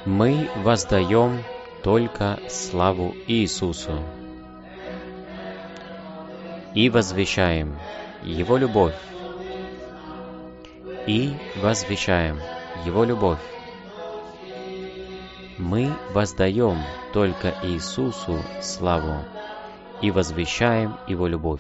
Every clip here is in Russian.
Мы воздаем только славу Иисусу и возвещаем Его любовь, и возвещаем Его любовь. Мы воздаем только Иисусу славу и возвещаем Его любовь.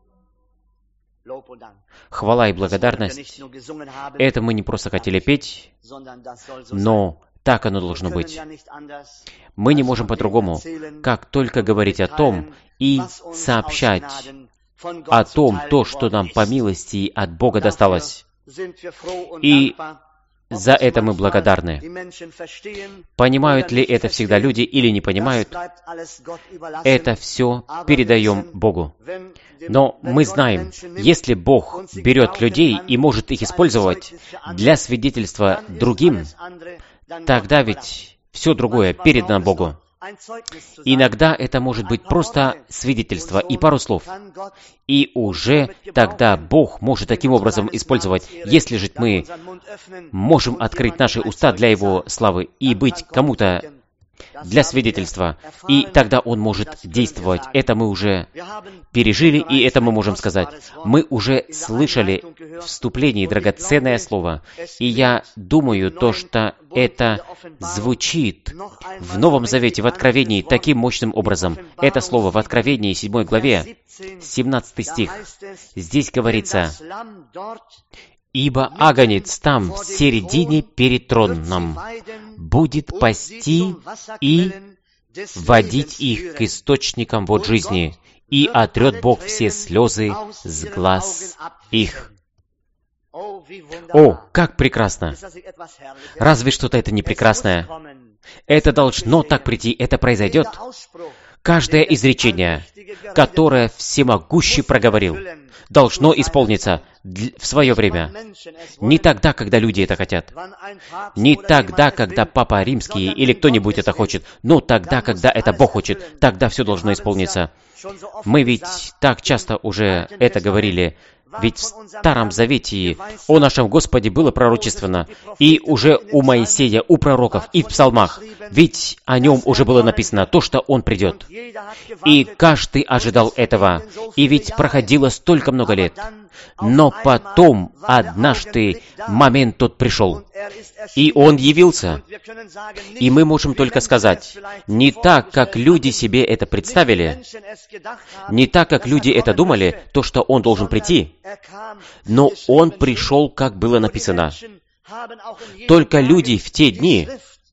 Хвала и благодарность — это мы не просто хотели петь, но так оно должно быть. Мы не можем по-другому, как только говорить о том и сообщать о том, то, что нам по милости от Бога досталось. И за это мы благодарны. Понимают ли это всегда люди или не понимают, это все передаем Богу. Но мы знаем, если Бог берет людей и может их использовать для свидетельства другим, тогда ведь все другое передано Богу. Иногда это может быть просто свидетельство и пару слов. И уже тогда Бог может таким образом использовать. Если же мы можем открыть наши уста для Его славы и быть кому-то для свидетельства, и тогда Он может действовать. Это мы уже пережили, и это мы можем сказать. Мы уже слышали вступление, драгоценное слово, и я думаю, то, что это звучит в Новом Завете, в Откровении, таким мощным образом. Это слово в Откровении, 7 главе, 17 стих. Здесь говорится: «Ибо агнец там, в середине перед троном, будет пасти и водить их к источникам вод жизни, и отрет Бог все слезы с глаз их». О, как прекрасно! Разве что-то это не прекрасное? Это должно так прийти, это произойдет. Каждое изречение, которое Всемогущий проговорил, должно исполниться в свое время. Не тогда, когда люди это хотят. Не тогда, когда Папа Римский или кто-нибудь это хочет. Но тогда, когда это Бог хочет, тогда все должно исполниться. Мы ведь так часто уже это говорили. Ведь в Старом Завете о нашем Господе было пророчествовано, и уже у Моисея, у пророков, и в псалмах. Ведь о нем уже было написано то, что он придет. И каждый ожидал этого. И ведь проходило столько много лет. Но потом однажды момент тот пришел. И он явился. И мы можем только сказать, не так, как люди себе это представили, не так, как люди это думали, то, что он должен прийти, но он пришел, как было написано. Только люди в те дни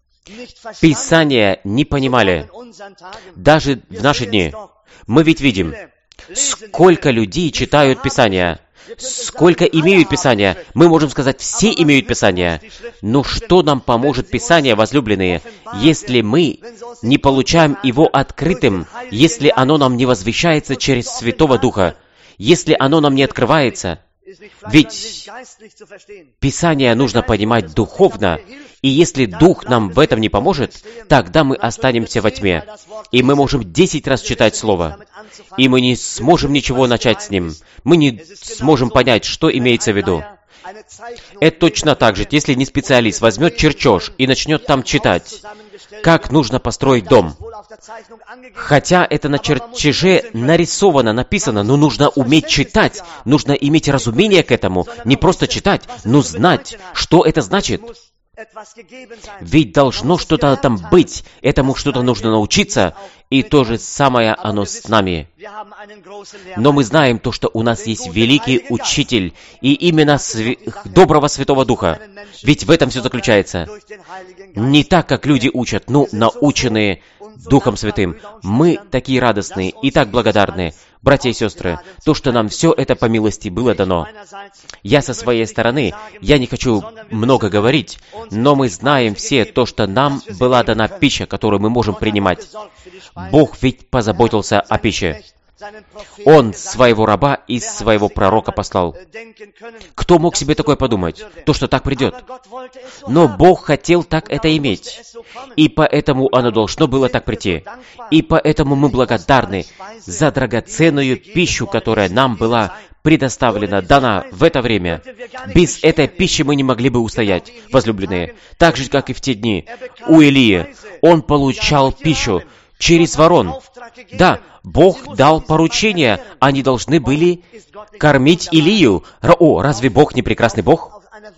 Писания не понимали. Даже в наши дни. Мы ведь видим, сколько людей читают Писания, сколько имеют Писание. Мы можем сказать, все имеют Писание. Но что нам поможет Писание, возлюбленные, если мы не получаем его открытым, если оно нам не возвещается через Святого Духа, если оно нам не открывается? Ведь Писание нужно понимать духовно, и если Дух нам в этом не поможет, тогда мы останемся во тьме, и мы можем 10 раз читать Слово, и мы не сможем ничего начать с ним, мы не сможем понять, что имеется в виду. Это точно так же, если не специалист возьмет чертеж и начнет там читать, как нужно построить дом. Хотя это на чертеже нарисовано, написано, но нужно уметь читать, нужно иметь разумение к этому, не просто читать, но знать, что это значит. Ведь должно что-то там быть, этому что-то нужно научиться, и то же самое оно с нами. Но мы знаем то, что у нас есть великий учитель, и именно доброго Святого Духа. Ведь в этом все заключается. Не так, как люди учат, но наученные Духом Святым. Мы такие радостные и так благодарны, братья и сестры, то, что нам все это по милости было дано. Я со своей стороны, я не хочу много говорить, но мы знаем все то, что нам была дана пища, которую мы можем принимать. Бог ведь позаботился о пище. Он своего раба и своего пророка послал. Кто мог себе такое подумать? То, что так придет. Но Бог хотел так это иметь. И поэтому оно должно было так прийти. И поэтому мы благодарны за драгоценную пищу, которая нам была предоставлена, дана в это время. Без этой пищи мы не могли бы устоять, возлюбленные. Так же, как и в те дни. У Илии он получал пищу через ворон. Да, Бог дал поручение. Они должны были кормить Илию. О, разве Бог не прекрасный Бог?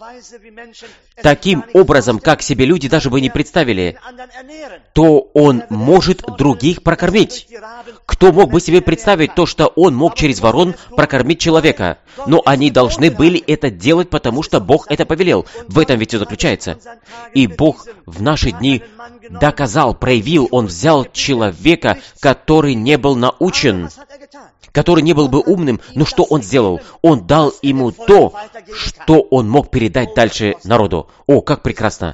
Таким образом, как себе люди даже бы не представили, то Он может других прокормить. Кто мог бы себе представить то, что Он мог через ворон прокормить человека? Но они должны были это делать, потому что Бог это повелел. В этом ведь и заключается. И Бог в наши дни доказал, проявил, Он взял человека, который не был научен, который не был бы умным, но что он сделал? Он дал ему то, что он мог передать дальше народу. О, как прекрасно!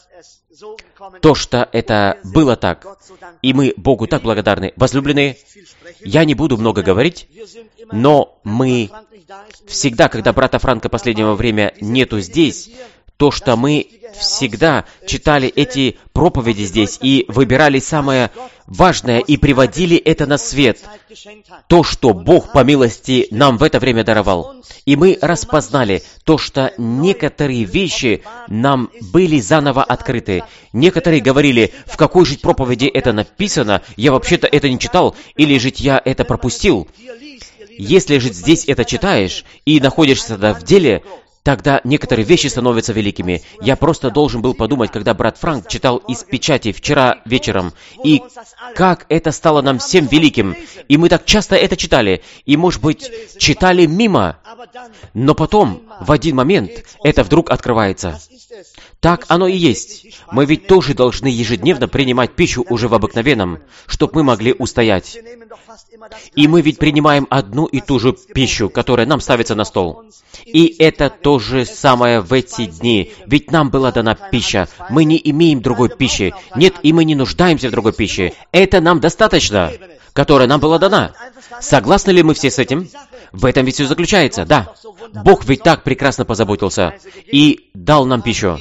То, что это было так. И мы Богу так благодарны. Возлюбленные, я не буду много говорить, но мы всегда, когда брата Франка последнего время нету здесь, то, что мы всегда читали эти проповеди здесь и выбирали самое важное и приводили это на свет. То, что Бог по милости нам в это время даровал. И мы распознали то, что некоторые вещи нам были заново открыты. Некоторые говорили, в какой же проповеди это написано, я вообще-то это не читал, или же я это пропустил. Если же здесь это читаешь и находишься тогда в деле, тогда некоторые вещи становятся великими. Я просто должен был подумать, когда брат Франк читал из печати вчера вечером, и как это стало нам всем великим. И мы так часто это читали, и, может быть, читали мимо, но потом, в один момент, это вдруг открывается. Так оно и есть. Мы ведь тоже должны ежедневно принимать пищу уже в обыкновенном, чтобы мы могли устоять. И мы ведь принимаем одну и ту же пищу, которая нам ставится на стол. И это то же самое в эти дни. Ведь нам была дана пища. Мы не имеем другой пищи. Нет, и мы не нуждаемся в другой пище. Это нам достаточно, которая нам была дана. Согласны ли мы все с этим? В этом ведь все заключается, да. Бог ведь так прекрасно позаботился и дал нам пищу.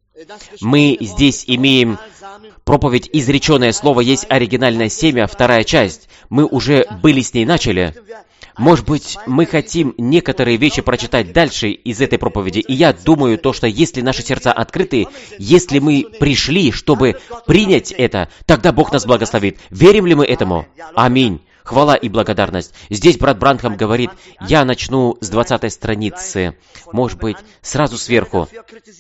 Мы здесь имеем проповедь «Изреченное слово есть оригинальное семя», вторая часть. Мы уже были с ней начали. Может быть, мы хотим некоторые вещи прочитать дальше из этой проповеди. И я думаю, то, что если наши сердца открыты, если мы пришли, чтобы принять это, тогда Бог нас благословит. Верим ли мы этому? Аминь. Хвала и благодарность. Здесь брат Бранхам говорит, я начну с 20 страницы, может быть, сразу сверху.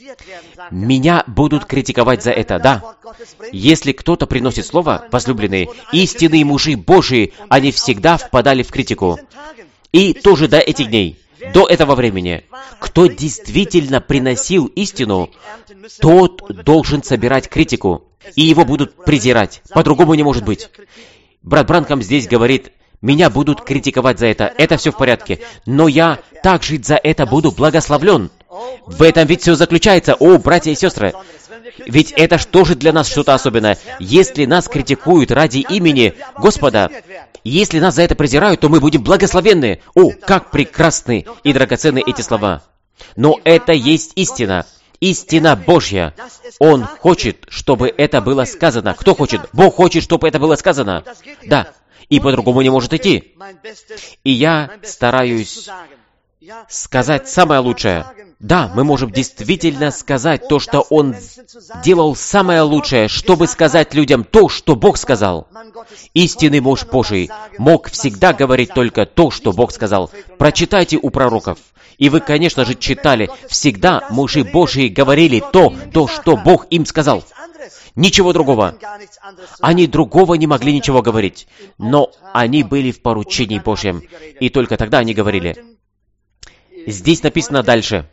Меня будут критиковать за это, да. Если кто-то приносит слово, возлюбленные, истинные мужи Божии, они всегда впадали в критику. И тоже до этих дней, до этого времени, кто действительно приносил истину, тот должен собирать критику, и его будут презирать. По-другому не может быть. Брат Бранхам здесь говорит, меня будут критиковать за это. Это все в порядке. Но я также за это буду благословлен. В этом ведь все заключается. О, братья и сестры, ведь это что же для нас что-то особенное. Если нас критикуют ради имени Господа, если нас за это презирают, то мы будем благословенны. О, как прекрасны и драгоценны эти слова. Но это есть истина. Истина Божья. Он хочет, чтобы это было сказано. Кто хочет? Бог хочет, чтобы это было сказано. Да. И по-другому не может идти. И я стараюсь сказать самое лучшее. Да, мы можем действительно сказать то, что Он делал самое лучшее, чтобы сказать людям то, что Бог сказал. Истинный муж Божий мог всегда говорить только то, что Бог сказал. Прочитайте у пророков. И вы, конечно же, читали. Всегда мужи Божьи говорили то, что Бог им сказал. Ничего другого. Они другого не могли ничего говорить. Но они были в поручении Божьем. И только тогда они говорили. Здесь написано дальше.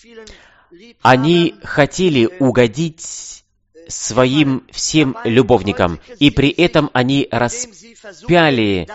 Они хотели угодить своим всем любовникам, и при этом они распяли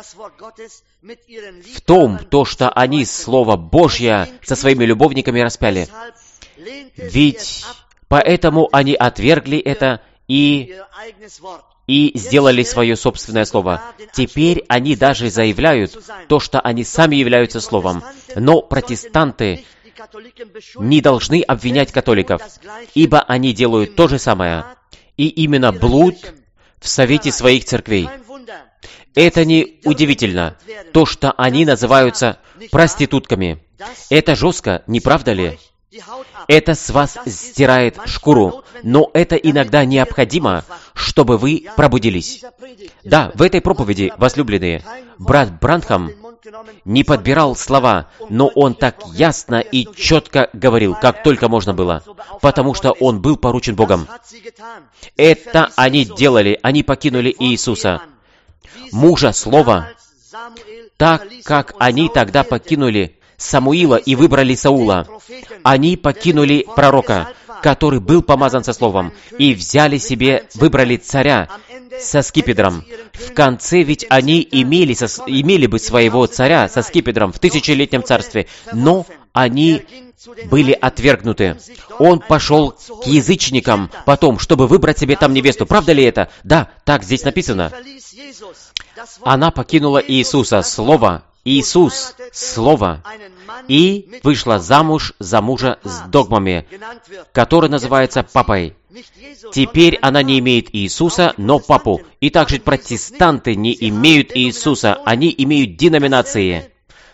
в том, то, что они Слово Божье со своими любовниками распяли. Ведь поэтому они отвергли это и сделали свое собственное слово. Теперь они даже заявляют то, что они сами являются словом. Но протестанты не должны обвинять католиков, ибо они делают то же самое. И именно блуд в совете своих церквей. Это не удивительно, то, что они называются проститутками. Это жестко, не правда ли? Это с вас стирает шкуру, но это иногда необходимо, чтобы вы пробудились. Да, в этой проповеди, возлюбленные, брат Бранхам не подбирал слова, но он так ясно и четко говорил, как только можно было, потому что он был поручен Богом. Это они делали, они покинули Иисуса, мужа Слова, так как они тогда покинули Самуила и выбрали Саула. Они покинули пророка, который был помазан со Словом, и взяли выбрали царя со скипетром. В конце ведь они имели бы своего царя со скипетром в тысячелетнем царстве, но они были отвергнуты. Он пошел к язычникам потом, чтобы выбрать себе там невесту. Правда ли это? Да, так здесь написано. Она покинула Иисуса, Слово, Иисус, Слово, и вышла замуж за мужа с догмами, который называется папой. Теперь она не имеет Иисуса, но папу. И также протестанты не имеют Иисуса, они имеют деноминации.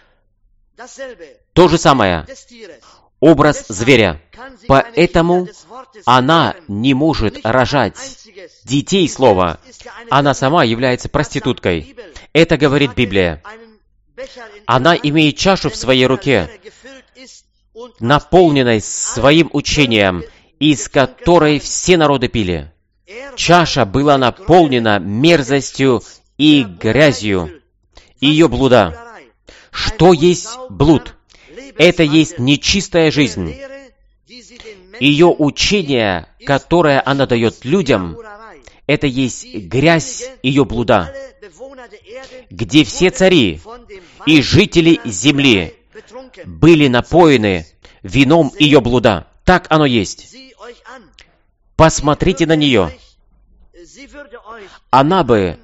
То же самое. Образ зверя. Поэтому она не может рожать детей Слова. Она сама является проституткой. Это говорит Библия. Она имеет чашу в своей руке, наполненной своим учением, из которой все народы пили. Чаша была наполнена мерзостью и грязью ее блуда. Что есть блуд? Это есть нечистая жизнь. Ее учение, которое она дает людям, это есть грязь ее блуда, где все цари и жители земли были напоены вином ее блуда. Так оно есть. Посмотрите на нее. Она бы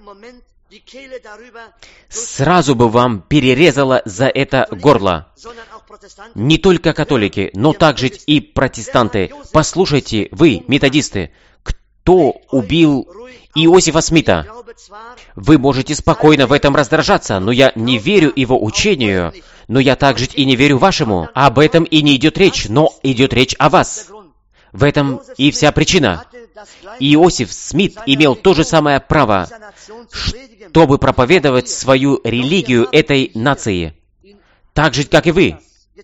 сразу бы вам перерезала за это горло. Не только католики, но также и протестанты. Послушайте, вы, методисты, кто убил Иосифа Смита? Вы можете спокойно в этом раздражаться, но я не верю его учению, но я также и не верю вашему. Об этом и не идет речь, но идет речь о вас. В этом и вся причина. Иосиф Смит имел то же самое право, чтобы проповедовать свою религию этой нации, так же, как и вы.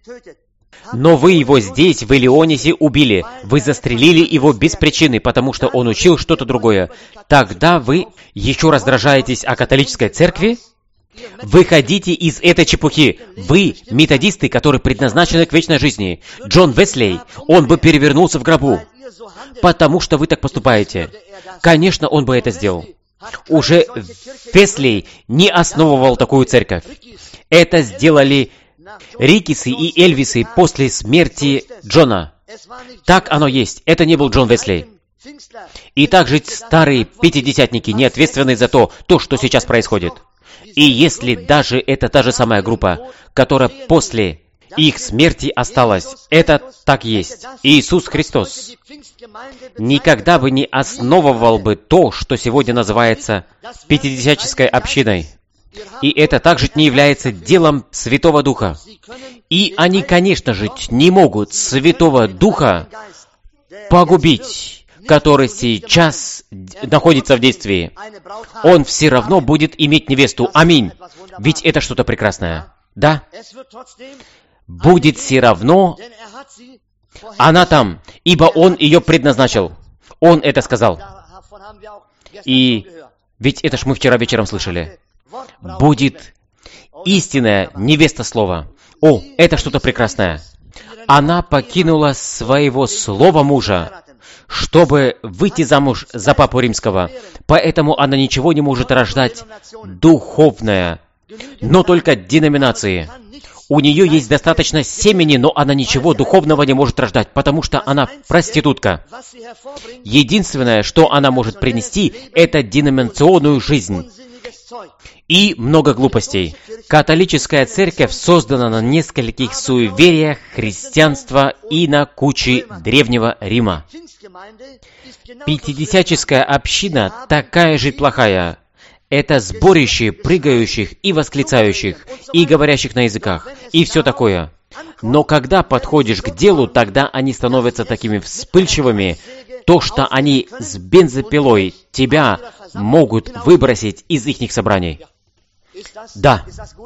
Но вы его здесь, в Илионисе, убили. Вы застрелили его без причины, потому что он учил что-то другое. Тогда вы еще раздражаетесь о католической церкви? Выходите из этой чепухи. Вы методисты, которые предназначены к вечной жизни. Джон Веслей, он бы перевернулся в гробу, потому что вы так поступаете. Конечно, он бы это сделал. Уже Веслей не основывал такую церковь. Это сделали Рикисы и Эльвисы после смерти Джона. Так оно есть. Это не был Джон Веслей. И также старые пятидесятники не ответственны за то, что сейчас происходит. И если даже это та же самая группа, которая после их смерти осталась, это так есть. Иисус Христос никогда бы не основывал бы то, что сегодня называется пятидесятнической общиной. И это также не является делом Святого Духа. И они, конечно же, не могут Святого Духа погубить, который сейчас находится в действии. Он все равно будет иметь невесту. Аминь. Ведь это что-то прекрасное. Да? Будет все равно она там, ибо Он ее предназначил. Он это сказал. И ведь это ж мы вчера вечером слышали. Будет истинная невеста Слова. О, это что-то прекрасное. Она покинула своего слова мужа, чтобы выйти замуж за Папу Римского. Поэтому она ничего не может рождать духовное, но только деноминации. У нее есть достаточно семени, но она ничего духовного не может рождать, потому что она проститутка. Единственное, что она может принести, это деноминационную жизнь и много глупостей. Католическая церковь создана на нескольких суевериях христианства и на куче Древнего Рима. Пятидесяческая община такая же плохая. Это сборище прыгающих и восклицающих, и говорящих на языках, и все такое. Но когда подходишь к делу, тогда они становятся такими вспыльчивыми, то, что они с бензопилой тебя могут выбросить из их собраний. Да.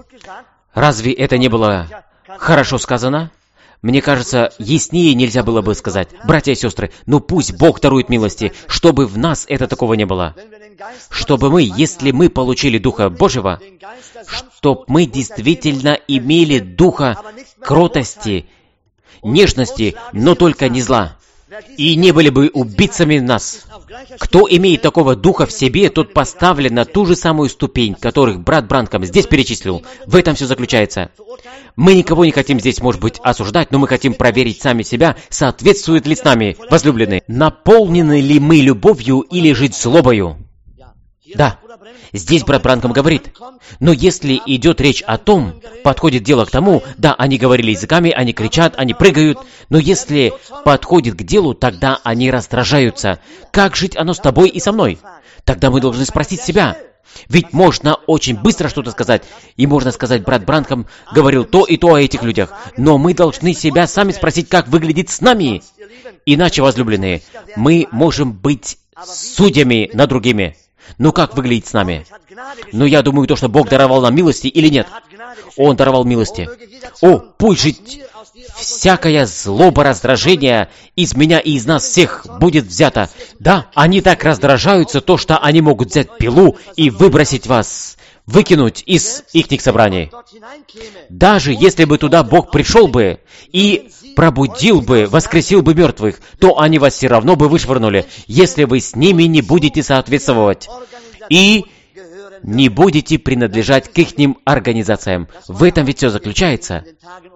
Разве это не было хорошо сказано? Мне кажется, яснее нельзя было бы сказать. Братья и сестры, ну пусть Бог дарует милости, чтобы в нас это такого не было. Чтобы мы, если мы получили Духа Божьего, чтобы мы действительно имели Духа кротости, нежности, но только не зла. И не были бы убийцами нас. Кто имеет такого духа в себе, тот поставлен на ту же самую ступень, которых брат Бранкам здесь перечислил. В этом все заключается. Мы никого не хотим здесь, может быть, осуждать, но мы хотим проверить сами себя, соответствует ли с нами, возлюбленные. Наполнены ли мы любовью или жить злобою? Да. Здесь брат Бранкам говорит. Но если идет речь о том, подходит дело к тому, да, они говорили языками, они кричат, они прыгают, но если подходит к делу, тогда они раздражаются. Как жить оно с тобой и со мной? Тогда мы должны спросить себя. Ведь можно очень быстро что-то сказать, и можно сказать, брат Бранкам говорил то и то о этих людях, но мы должны себя сами спросить, как выглядит с нами. Иначе, возлюбленные, мы можем быть судьями над другими. Ну как выглядит с нами? Ну я думаю, то, что Бог даровал нам милости или нет? Он даровал милости. О, пусть жить всякая злоба, раздражение из меня и из нас всех будет взято. Да, они так раздражаются, то, что они могут взять пилу и выбросить вас, выкинуть из их собраний. Даже если бы туда Бог пришел бы и пробудил бы, воскресил бы мертвых, то они вас все равно бы вышвырнули, если вы с ними не будете соответствовать и не будете принадлежать к ихним организациям. В этом ведь все заключается.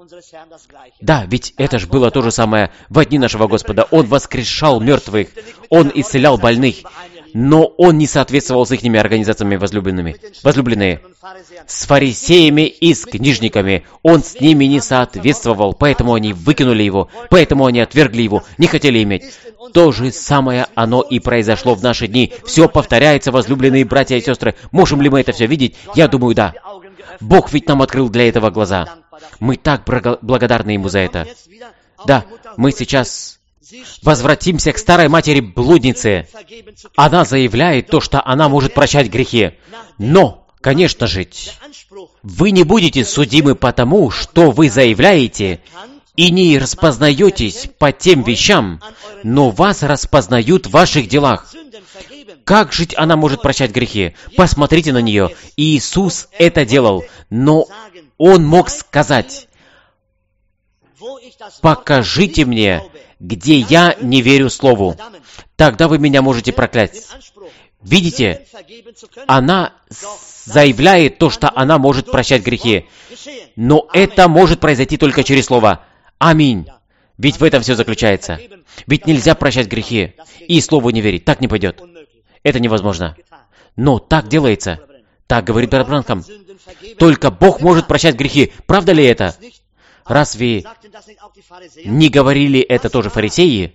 Да, ведь это же было то же самое в дни нашего Господа. Он воскрешал мертвых, Он исцелял больных, но Он не соответствовал с ихними организациями возлюбленные. С фарисеями и с книжниками Он с ними не соответствовал, поэтому они выкинули Его, поэтому они отвергли Его, не хотели иметь. То же самое оно и произошло в наши дни. Все повторяется, возлюбленные братья и сестры. Можем ли мы это все видеть? Я думаю, да. Бог ведь нам открыл для этого глаза. Мы так благодарны Ему за это. Да, мы сейчас возвратимся к старой матери-блуднице. Она заявляет то, что она может прощать грехи. Но, конечно же, вы не будете судимы потому, что вы заявляете, и не распознаетесь по тем вещам, но вас распознают в ваших делах. Как жить она может прощать грехи? Посмотрите на нее. Иисус это делал, но Он мог сказать: «Покажите мне, где я не верю Слову. Тогда вы меня можете проклясть». Видите, она заявляет то, что она может прощать грехи. Но это может произойти только через Слово. Аминь. Ведь в этом все заключается. Ведь нельзя прощать грехи и Слову не верить. Так не пойдет. Это невозможно. Но так делается. Так говорит брат Бранкам. Только Бог может прощать грехи. Правда ли это? Разве не говорили это тоже фарисеи?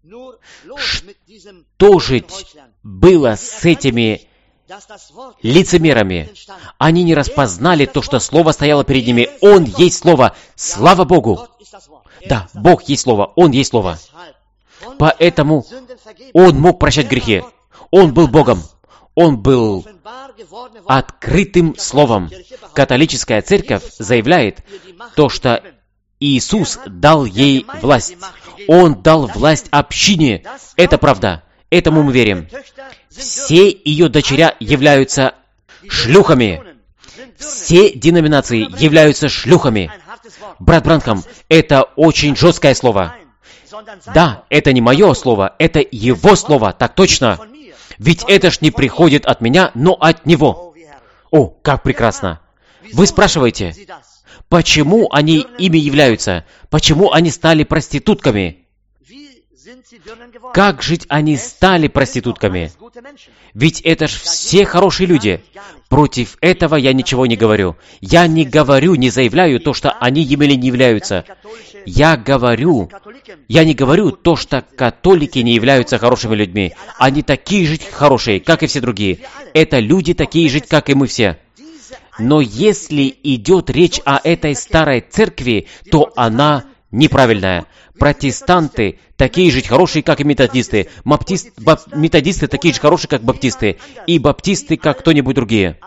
Что же было с этими лицемерами? Они не распознали то, что Слово стояло перед ними. Он есть Слово. Слава Богу! Да, Бог есть Слово. Он есть Слово. Поэтому Он мог прощать грехи. Он был Богом. Он был открытым Словом. Католическая церковь заявляет то, что Иисус дал ей власть. Он дал власть общине. Это правда. Этому мы верим. Все ее дочеря являются шлюхами. Все деноминации являются шлюхами. Брат Бранкам, это очень жесткое слово. Да, это не мое слово, это Его слово, так точно. Ведь это ж не приходит от меня, но от Него. О, как прекрасно! Вы спрашиваете, Почему они ими являются? Почему они стали проститутками? Как жить они стали проститутками? Ведь это ж все хорошие люди. Против этого я ничего не говорю. Я не говорю, не заявляю то, что они ими не являются. Я не говорю то, что католики не являются хорошими людьми. Они такие же хорошие, как и все другие. Это люди такие же, как и мы все. Но если идет речь о этой старой церкви, то она неправильная. Протестанты такие же хорошие, как и методисты. Методисты такие же хорошие, как баптисты. И баптисты, как кто-нибудь другие.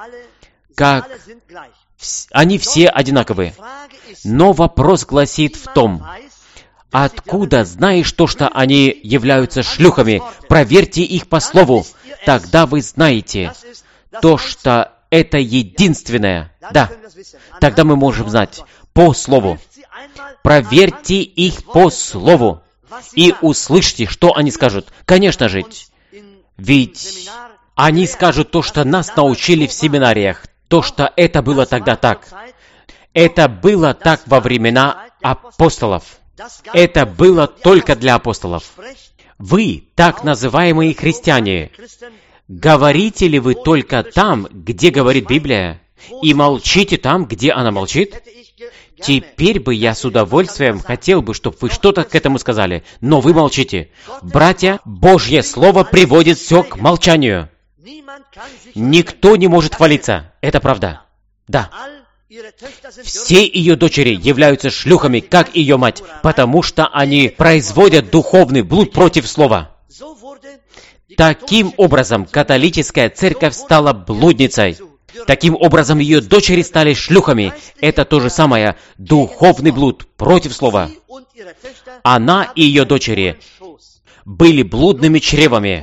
Они все одинаковые. Но вопрос гласит в том, откуда знаешь то, что они являются шлюхами? Проверьте их по слову. Тогда вы знаете то, что это единственное. Да, тогда мы можем знать по слову. Проверьте их по слову и услышьте, что они скажут. Конечно же, ведь они скажут то, что нас научили в семинариях, то, что это было тогда так. Это было так во времена апостолов. Это было только для апостолов. Вы, так называемые христиане, говорите ли вы только там, где говорит Библия, и молчите там, где она молчит? Теперь бы я с удовольствием хотел бы, чтобы вы что-то к этому сказали, но вы молчите. Братья, Божье Слово приводит все к молчанию. Никто не может хвалиться. Это правда. Да. Все ее дочери являются шлюхами, как ее мать, потому что они производят духовный блуд против Слова. Таким образом, католическая церковь стала блудницей. Таким образом, ее дочери стали шлюхами. Это то же самое. Духовный блуд против Слова. Она и ее дочери были блудными чревами.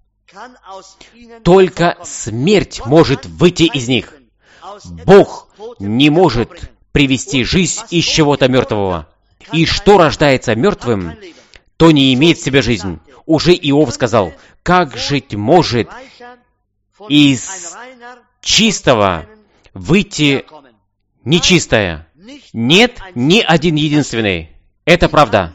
Только смерть может выйти из них. Бог не может привести жизнь из чего-то мертвого. И что рождается мертвым, то не имеет в себе жизнь. Уже Иов сказал, как жить может из чистого выйти нечистое? Нет ни один единственный. Это правда.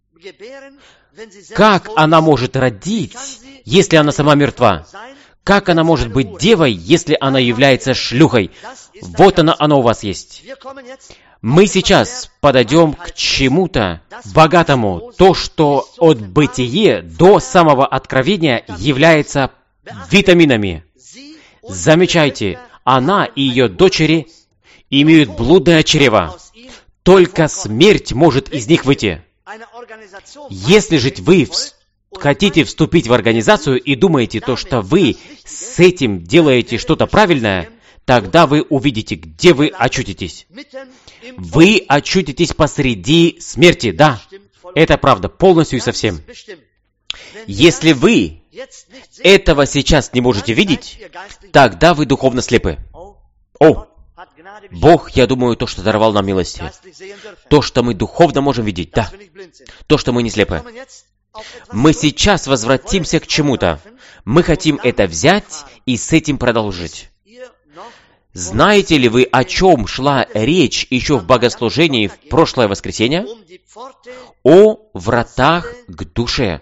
Как она может родить, если она сама мертва? Как она может быть девой, если она является шлюхой? Вот оно у вас есть. Мы сейчас подойдем к чему-то богатому. То, что от бытия до самого откровения является витаминами. Замечайте, она и ее дочери имеют блудное чрево. Только смерть может из них выйти. Если же вы хотите вступить в организацию и думаете, то, что вы с этим делаете что-то правильное, тогда вы увидите, где вы очутитесь. Вы очутитесь посреди смерти, да. Это правда, полностью и совсем. Если вы этого сейчас не можете видеть, тогда вы духовно слепы. О, Бог, я думаю, то, что даровал нам милости. То, что мы духовно можем видеть, да. То, что мы не слепы. Мы сейчас возвратимся к чему-то. Мы хотим это взять и с этим продолжить. Знаете ли вы, о чем шла речь еще в богослужении в прошлое воскресенье? О вратах к душе.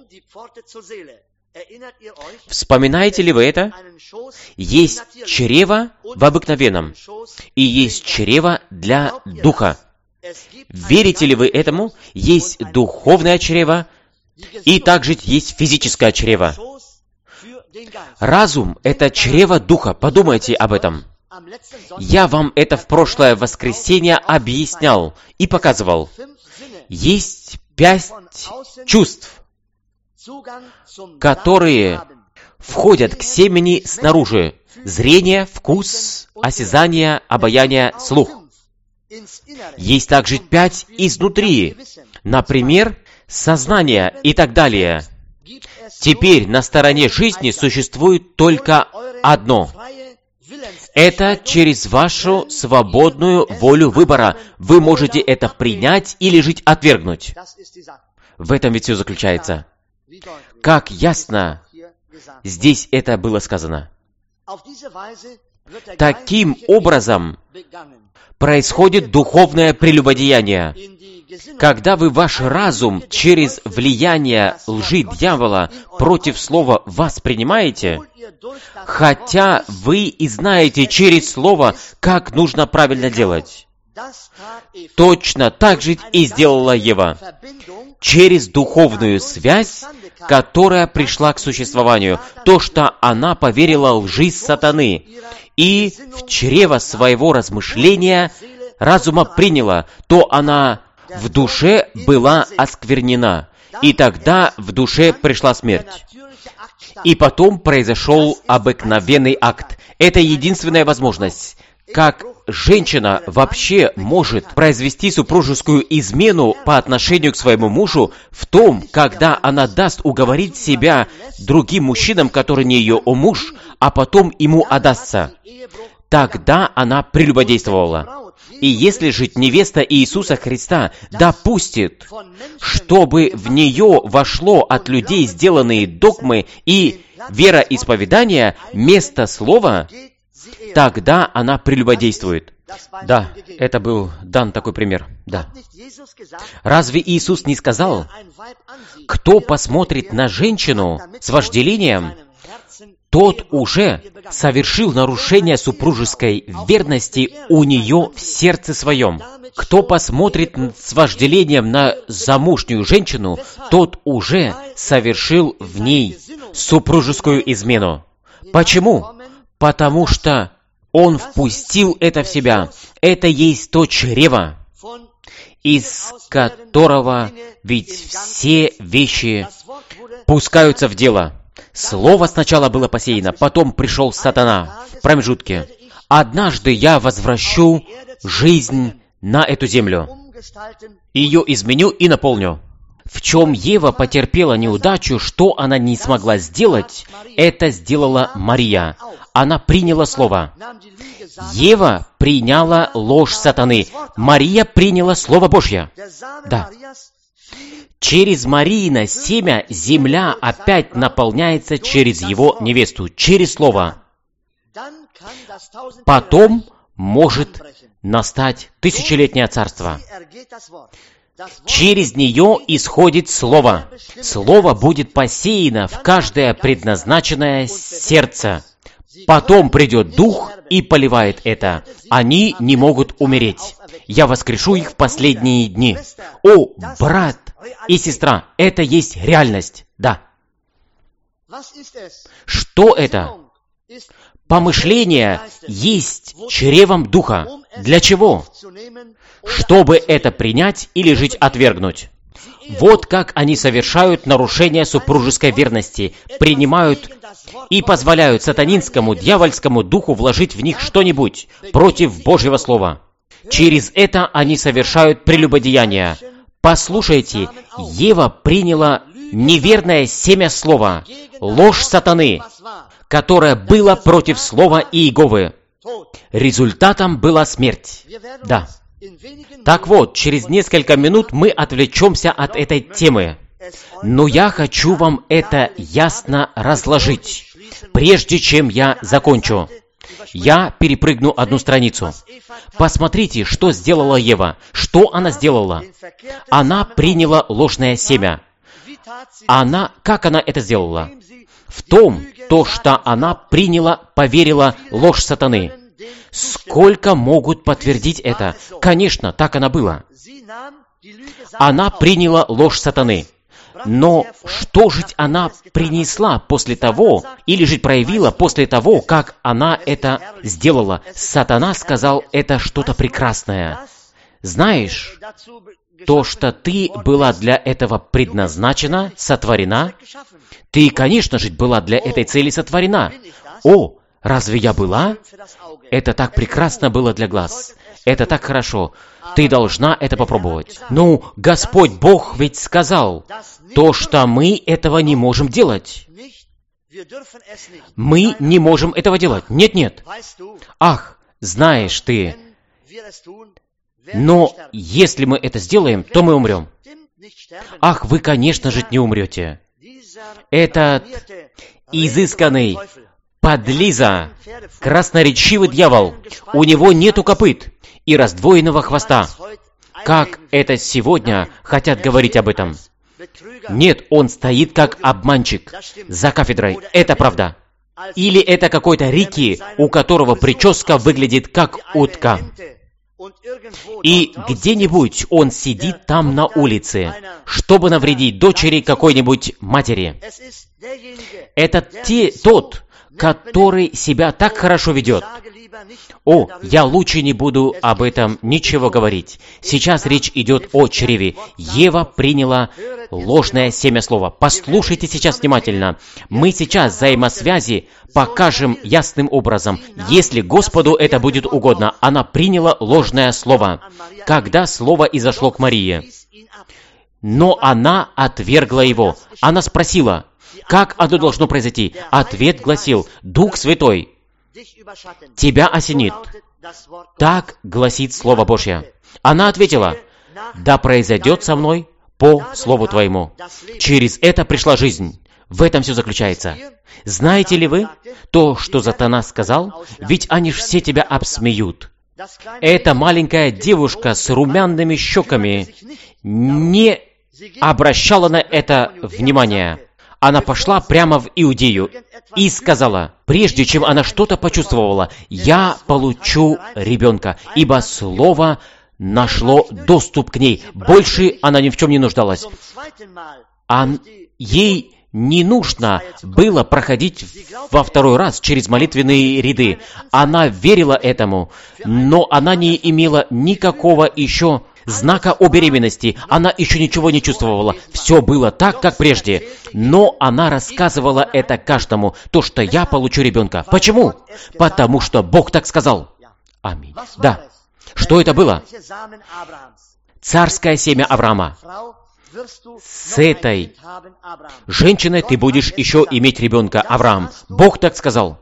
Вспоминаете ли вы это? Есть чрево в обыкновенном, и есть чрево для духа. Верите ли вы этому? Есть духовное чрево, и также есть физическое чрево. Разум — это чрево духа. Подумайте об этом. Я вам это в прошлое воскресенье объяснял и показывал. Есть 5 чувств, которые входят к семени снаружи. Зрение, вкус, осязание, обоняние, слух. Есть также 5 изнутри. Например, сознание и так далее. Теперь на стороне жизни существует только одно. Это через вашу свободную волю выбора. Вы можете это принять или жить отвергнуть. В этом ведь все заключается. Как ясно здесь это было сказано. Таким образом происходит духовное прелюбодеяние. Когда вы ваш разум через влияние лжи дьявола против слова воспринимаете, хотя вы и знаете через слово, как нужно правильно делать. Точно так же и сделала Ева. Через духовную связь, которая пришла к существованию, то, что она поверила лжи сатаны, и в чрево своего размышления разума приняла, то она в душе была осквернена, и тогда в душе пришла смерть. И потом произошел обыкновенный акт. Это единственная возможность, как женщина вообще может произвести супружескую измену по отношению к своему мужу, в том, когда она даст уговорить себя другим мужчинам, который не ее муж, а потом ему отдастся. Тогда она прелюбодействовала. И если же невеста Иисуса Христа допустит, чтобы в нее вошло от людей сделанные догмы и вероисповедания вместо слова, тогда она прелюбодействует. Да, это был дан такой пример. Да. Разве Иисус не сказал, кто посмотрит на женщину с вожделением, тот уже совершил нарушение супружеской верности у нее в сердце своем. Кто посмотрит с вожделением на замужнюю женщину, тот уже совершил в ней супружескую измену. Почему? Потому что он впустил это в себя. Это есть то чрево, из которого ведь все вещи пускаются в дело. Слово сначала было посеяно, потом пришел сатана в промежутке. Однажды я возвращу жизнь на эту землю, ее изменю и наполню. В чем Ева потерпела неудачу, что она не смогла сделать, это сделала Мария. Она приняла слово. Ева приняла ложь сатаны. Мария приняла Слово Божье. Да. Через Мариина семя земля опять наполняется через его невесту, через Слово. Потом может настать тысячелетнее царство. Через нее исходит Слово. Слово будет посеяно в каждое предназначенное сердце. Потом придет Дух и поливает это. Они не могут умереть. Я воскрешу их в последние дни. О, брат и сестра, это есть реальность. Да. Что это? Помышление есть чревом Духа. Для чего? Чтобы это принять или жить отвергнуть. Вот как они совершают нарушение супружеской верности, принимают и позволяют сатанинскому, дьявольскому духу вложить в них что-нибудь против Божьего Слова. Через это они совершают прелюбодеяние. Послушайте, Ева приняла неверное семя слова, ложь сатаны, которая была против слова Иеговы. Результатом была смерть. Да. Так вот, через несколько минут мы отвлечемся от этой темы. Но я хочу вам это ясно разложить, прежде чем я закончу. Я перепрыгну одну страницу. Посмотрите, что сделала Ева. Что она сделала? Она приняла ложное семя. Как она это сделала? В том, что она приняла, поверила ложь сатаны. Сколько могут подтвердить это? Конечно, так она была. Она приняла ложь сатаны. Но что же она принесла после того, или же проявила после того, как она это сделала? Сатана сказал, это что-то прекрасное. Знаешь, то, что ты была для этого предназначена, сотворена, ты, конечно же, была для этой цели сотворена. О, разве я была? Это так прекрасно было для глаз. Это так хорошо. Ты должна это попробовать. Ну, Господь Бог ведь сказал, то, что мы этого не можем делать. Мы не можем этого делать. Нет. Ах, знаешь ты. Но если мы это сделаем, то мы умрем. Ах, вы, конечно же, не умрете. Этот изысканный, подлиза, красноречивый дьявол, у него нету копыт и раздвоенного хвоста. Как это сегодня хотят говорить об этом? Нет, он стоит как обманщик за кафедрой. Это правда. Или это какой-то Рики, у которого прическа выглядит как утка. И где-нибудь он сидит там на улице, чтобы навредить дочери какой-нибудь матери. Это тот, который себя так хорошо ведет. О, я лучше не буду об этом ничего говорить. Сейчас речь идет о чреве. Ева приняла ложное семя слова. Послушайте сейчас внимательно. Мы сейчас взаимосвязи покажем ясным образом. Если Господу это будет угодно, она приняла ложное слово, когда слово изошло к Марии. Но она отвергла его. Она спросила, как оно должно произойти? Ответ гласил, Дух Святой тебя осенит. Так гласит Слово Божье. Она ответила, да произойдет со мной по Слову Твоему. Через это пришла жизнь. В этом все заключается. Знаете ли вы то, что Сатана сказал? Ведь они ж все тебя обсмеют. Эта маленькая девушка с румяными щеками не обращала на это внимания. Она пошла прямо в Иудею и сказала, прежде чем она что-то почувствовала, «Я получу ребенка», ибо Слово нашло доступ к ней. Больше она ни в чем не нуждалась. Ей не нужно было проходить во второй раз через молитвенные ряды. Она верила этому, но она не имела никакого еще знака о беременности. Она еще ничего не чувствовала. Все было так, как прежде. Но она рассказывала это каждому, то, что я получу ребенка. Почему? Потому что Бог так сказал. Аминь. Да. Что это было? Царское семя Авраама. С этой женщиной ты будешь еще иметь ребенка, Авраам. Бог так сказал.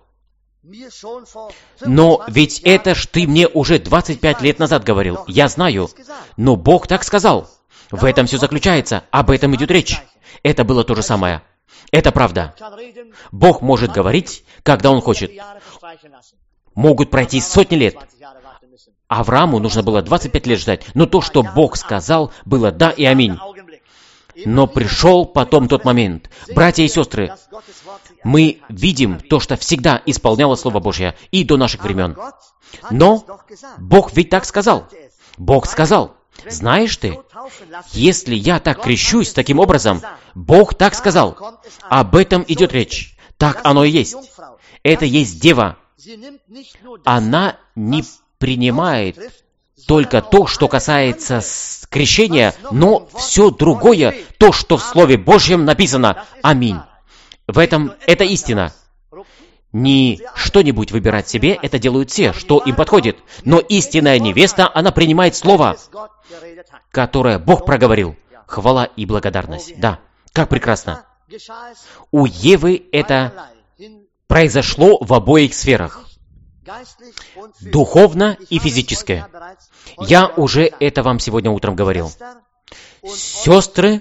Но ведь это ж ты мне уже 25 лет назад говорил. Я знаю. Но Бог так сказал. В этом все заключается. Об этом идет речь. Это было то же самое. Это правда. Бог может говорить, когда Он хочет. Могут пройти сотни лет. Аврааму нужно было 25 лет ждать. Но то, что Бог сказал, было да и аминь. Но пришел потом тот момент. Братья и сестры, мы видим то, что всегда исполняло Слово Божье и до наших времен. Но Бог ведь так сказал. Бог сказал, знаешь ты, если я так крещусь таким образом, Бог так сказал. Об этом идет речь. Так оно и есть. Это есть дева. Она не принимает только то, что касается крещения, но все другое, то, что в Слове Божьем написано. Аминь. В этом это истина. Не что-нибудь выбирать себе, это делают все, что им подходит. Но истинная невеста, она принимает Слово, которое Бог проговорил. Хвала и благодарность. Да, как прекрасно. У Евы это произошло в обоих сферах. Духовно и физическое. Я уже это вам сегодня утром говорил. Сестры,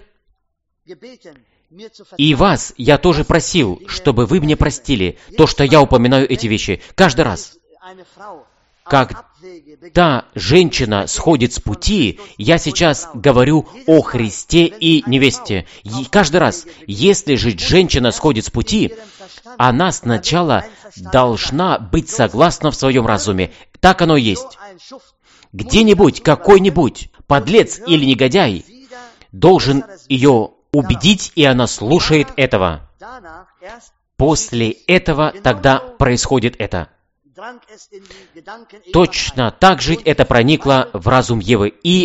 и вас я тоже просил, чтобы вы мне простили то, что я упоминаю эти вещи каждый раз. Когда женщина сходит с пути, я сейчас говорю о Христе и невесте. И каждый раз, если же женщина сходит с пути, она сначала должна быть согласна в своем разуме. Так оно и есть. Где-нибудь какой-нибудь подлец или негодяй должен ее убедить, и она слушает этого. После этого тогда происходит это. Точно так же это проникло в разум Евы, и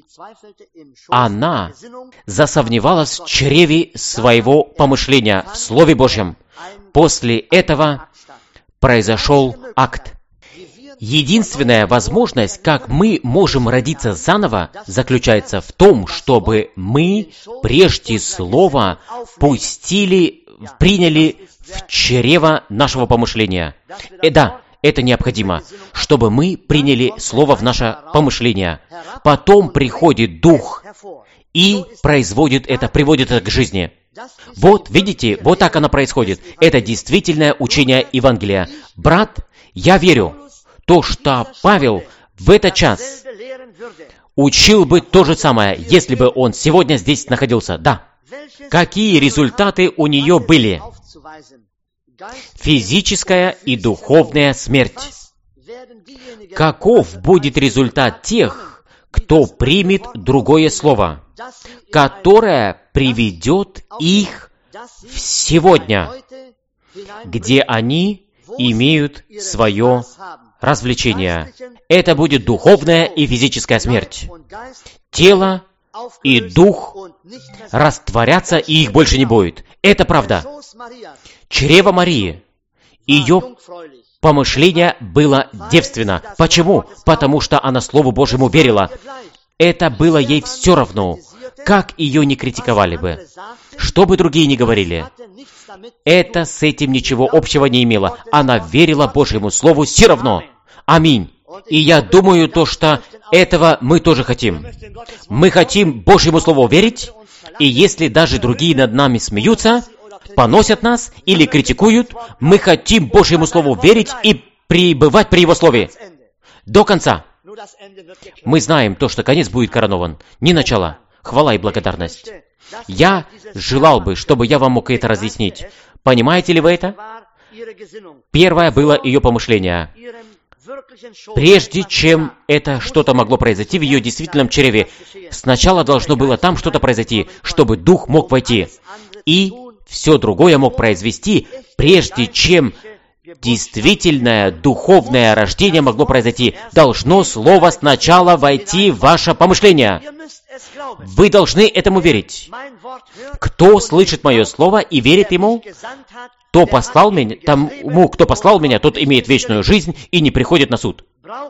она засомневалась в чреве своего помышления в Слове Божьем. После этого произошел акт. Единственная возможность, как мы можем родиться заново, заключается в том, чтобы мы прежде слова приняли в чрево нашего помышления. Да, это необходимо, чтобы мы приняли слово в наше помышление. Потом приходит Дух и производит это, приводит это к жизни. Вот, видите, вот так оно происходит. Это действительное учение Евангелия. Брат, я верю, то, что Павел в этот час учил бы то же самое, если бы он сегодня здесь находился. Да. Какие результаты у нее были? Физическая и духовная смерть. Каков будет результат тех, кто примет другое слово, которое приведет их в сегодня, где они имеют свое развлечение? Это будет духовная и физическая смерть. Тело и дух растворятся, и их больше не будет. Это правда. Чрево Марии, ее помышление было девственно. Почему? Потому что она Слову Божьему верила. Это было ей все равно, как ее не критиковали бы. Что бы другие ни говорили, это с этим ничего общего не имело. Она верила Божьему Слову все равно. Аминь. И я думаю, то, что этого мы тоже хотим. Мы хотим Божьему Слову верить, и если даже другие над нами смеются, поносят нас или критикуют, мы хотим Божьему Слову верить и пребывать при Его Слове до конца. Мы знаем то, что конец будет коронован, не начало. Хвала и благодарность. Я желал бы, чтобы я вам мог это разъяснить. Понимаете ли вы это? Первое было ее помышление. Прежде чем это что-то могло произойти в ее действительном чреве, сначала должно было там что-то произойти, чтобы Дух мог войти. И все другое мог произвести, прежде чем действительное духовное рождение могло произойти. Должно Слово сначала войти в ваше помышление. Вы должны этому верить. Кто слышит мое Слово и верит ему, кто послал меня, тому, кто послал меня, тот имеет вечную жизнь и не приходит на суд.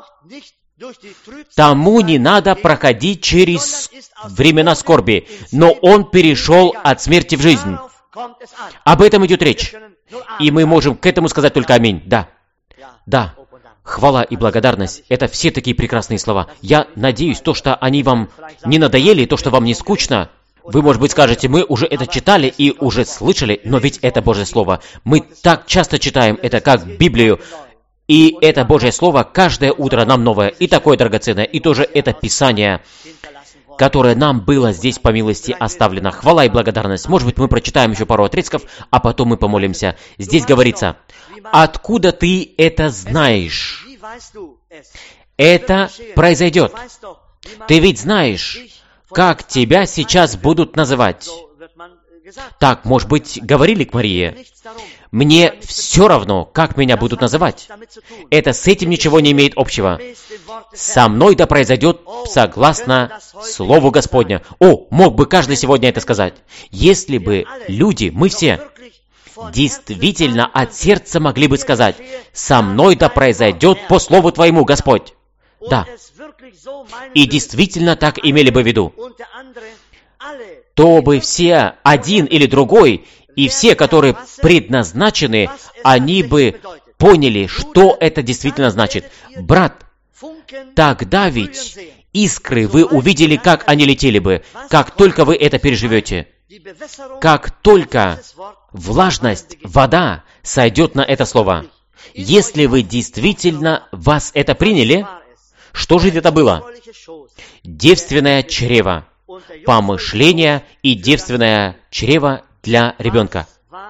Тому не надо проходить через времена скорби, но он перешел от смерти в жизнь. Об этом идет речь. И мы можем к этому сказать только аминь. Да. Да. Хвала и благодарность — это все такие прекрасные слова. Я надеюсь, то, что они вам не надоели, то, что вам не скучно. Вы, может быть, скажете, мы уже это читали и уже слышали, но ведь это Божье Слово. Мы так часто читаем это, как Библию, и это Божье Слово каждое утро нам новое, и такое драгоценное, и тоже это Писание, которое нам было здесь по милости оставлено. Хвала и благодарность. Может быть, мы прочитаем еще пару отрезков, а потом мы помолимся. Здесь говорится, откуда ты это знаешь? Это произойдет. Ты ведь знаешь, как тебя сейчас будут называть. Так, может быть, говорили к Марии. Мне все равно, как меня будут называть. Это с этим ничего не имеет общего. Со мной да произойдет согласно Слову Господня. О, мог бы каждый сегодня это сказать. Если бы люди, мы все, действительно от сердца могли бы сказать, со мной да произойдет по Слову Твоему, Господь. Да. И действительно так имели бы в виду. То бы все, один или другой, и все, которые предназначены, они бы поняли, что это действительно значит. Брат, тогда ведь искры вы увидели, как они летели бы, как только вы это переживете. Как только влажность, вода сойдет на это слово. Если вы действительно вас это приняли, что же это было? Девственное чрево. Помышление и девственное чрево для ребенка.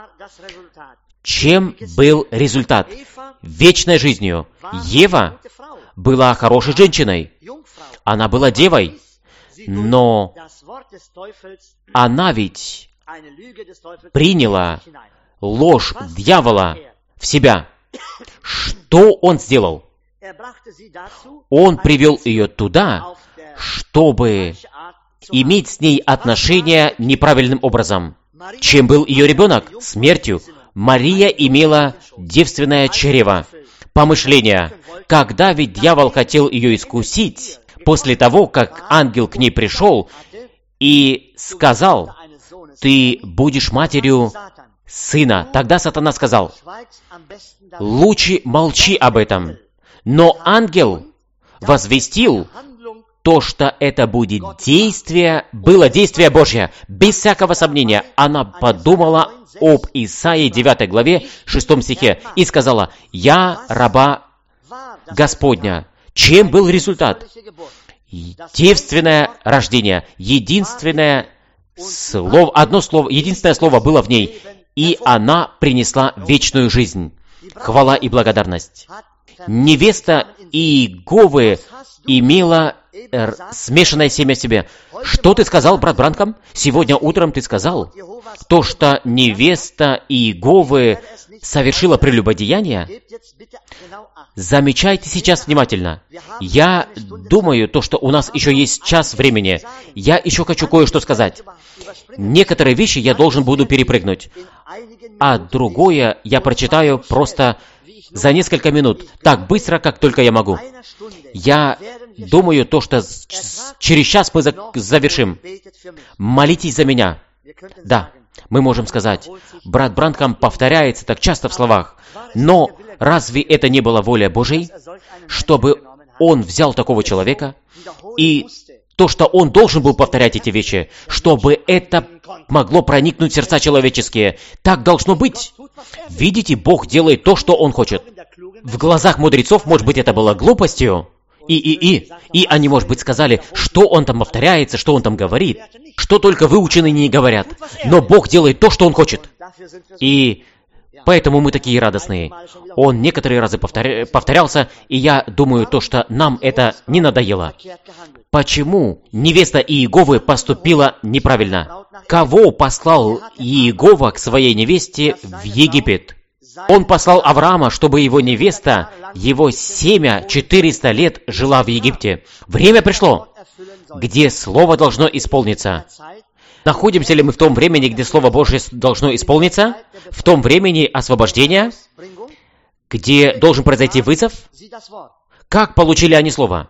Чем был результат? Вечной жизнью. Ева была хорошей женщиной. Она была девой. Но она ведь приняла ложь дьявола в себя. Что он сделал? Он привел ее туда, чтобы иметь с ней отношения неправильным образом. Чем был ее ребенок? Смертью. Мария имела девственное чрево, помышление. Когда ведь дьявол хотел ее искусить, после того, как ангел к ней пришел и сказал, «Ты будешь матерью сына», тогда сатана сказал, «Лучше молчи об этом». Но ангел возвестил то, что это будет действие, было действие Божье. Без всякого сомнения, она подумала об Исаии 9 главе 6 стихе и сказала: «Я раба Господня». Чем был результат? Девственное рождение. Единственное слово было в ней, и она принесла вечную жизнь. Хвала и благодарность. Невеста Иеговы имела смешанное семя в себе. Что ты сказал, брат Бранхам? Сегодня утром ты сказал то, что невеста Иеговы совершила прелюбодеяние. Замечайте сейчас внимательно. Я думаю, то, что у нас еще есть час времени. Я еще хочу кое-что сказать. Некоторые вещи я должен буду перепрыгнуть, а другое я прочитаю просто за несколько минут, так быстро, как только я могу. Я думаю, то, что через час мы завершим. Молитесь за меня. Да, мы можем сказать, брат Бранхам повторяется так часто в словах, но разве это не была воля Божьей, чтобы он взял такого человека, и то, что он должен был повторять эти вещи, чтобы это могло проникнуть в сердца человеческие? Так должно быть. Видите, Бог делает то, что Он хочет. В глазах мудрецов, может быть, это было глупостью. И они, может быть, сказали, что он там повторяется, что он там говорит, что только выученные не говорят. Но Бог делает то, что Он хочет. И поэтому мы такие радостные. Он некоторые разы повторялся, и я думаю, то, что нам это не надоело. Почему невеста Иеговы поступила неправильно? Кого послал Иегова к своей невесте в Египет? Он послал Авраама, чтобы его невеста, его семя 400 лет жила в Египте. Время пришло, где Слово должно исполниться. Находимся ли мы в том времени, где Слово Божье должно исполниться? В том времени освобождения, где должен произойти вызов? Как получили они Слово?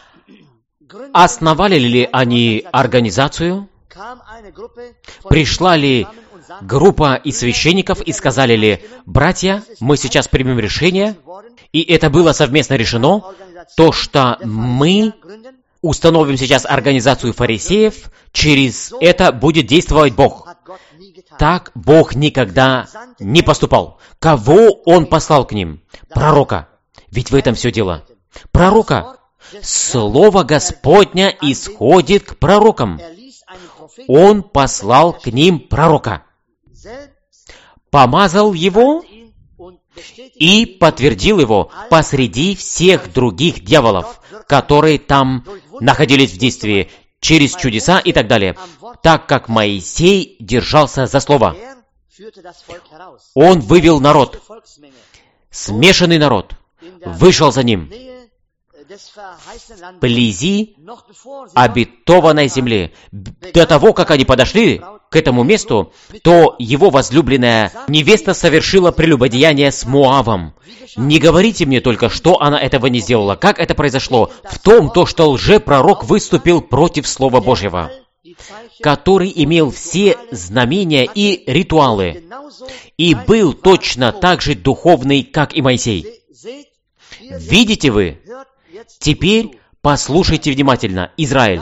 Основали ли они организацию? Пришла ли группа из священников и сказали ли: «Братья, мы сейчас примем решение», и это было совместно решено, то, что мы установим сейчас организацию фарисеев, через это будет действовать Бог. Так Бог никогда не поступал. Кого Он послал к ним? Пророка. Ведь в этом все дело. Пророка. Слово Господня исходит к пророкам. Он послал к ним пророка. Помазал его и подтвердил его посреди всех других дьяволов, которые там находились в действии, через чудеса и так далее, так как Моисей держался за слово. Он вывел народ, смешанный народ, вышел за ним, вблизи обетованной земли. До того, как они подошли к этому месту, то его возлюбленная невеста совершила прелюбодеяние с Моавом. Не говорите мне только, что она этого не сделала. Как это произошло? В том, что лжепророк выступил против Слова Божьего, который имел все знамения и ритуалы, и был точно так же духовный, как и Моисей. Видите вы? Теперь послушайте внимательно, Израиль,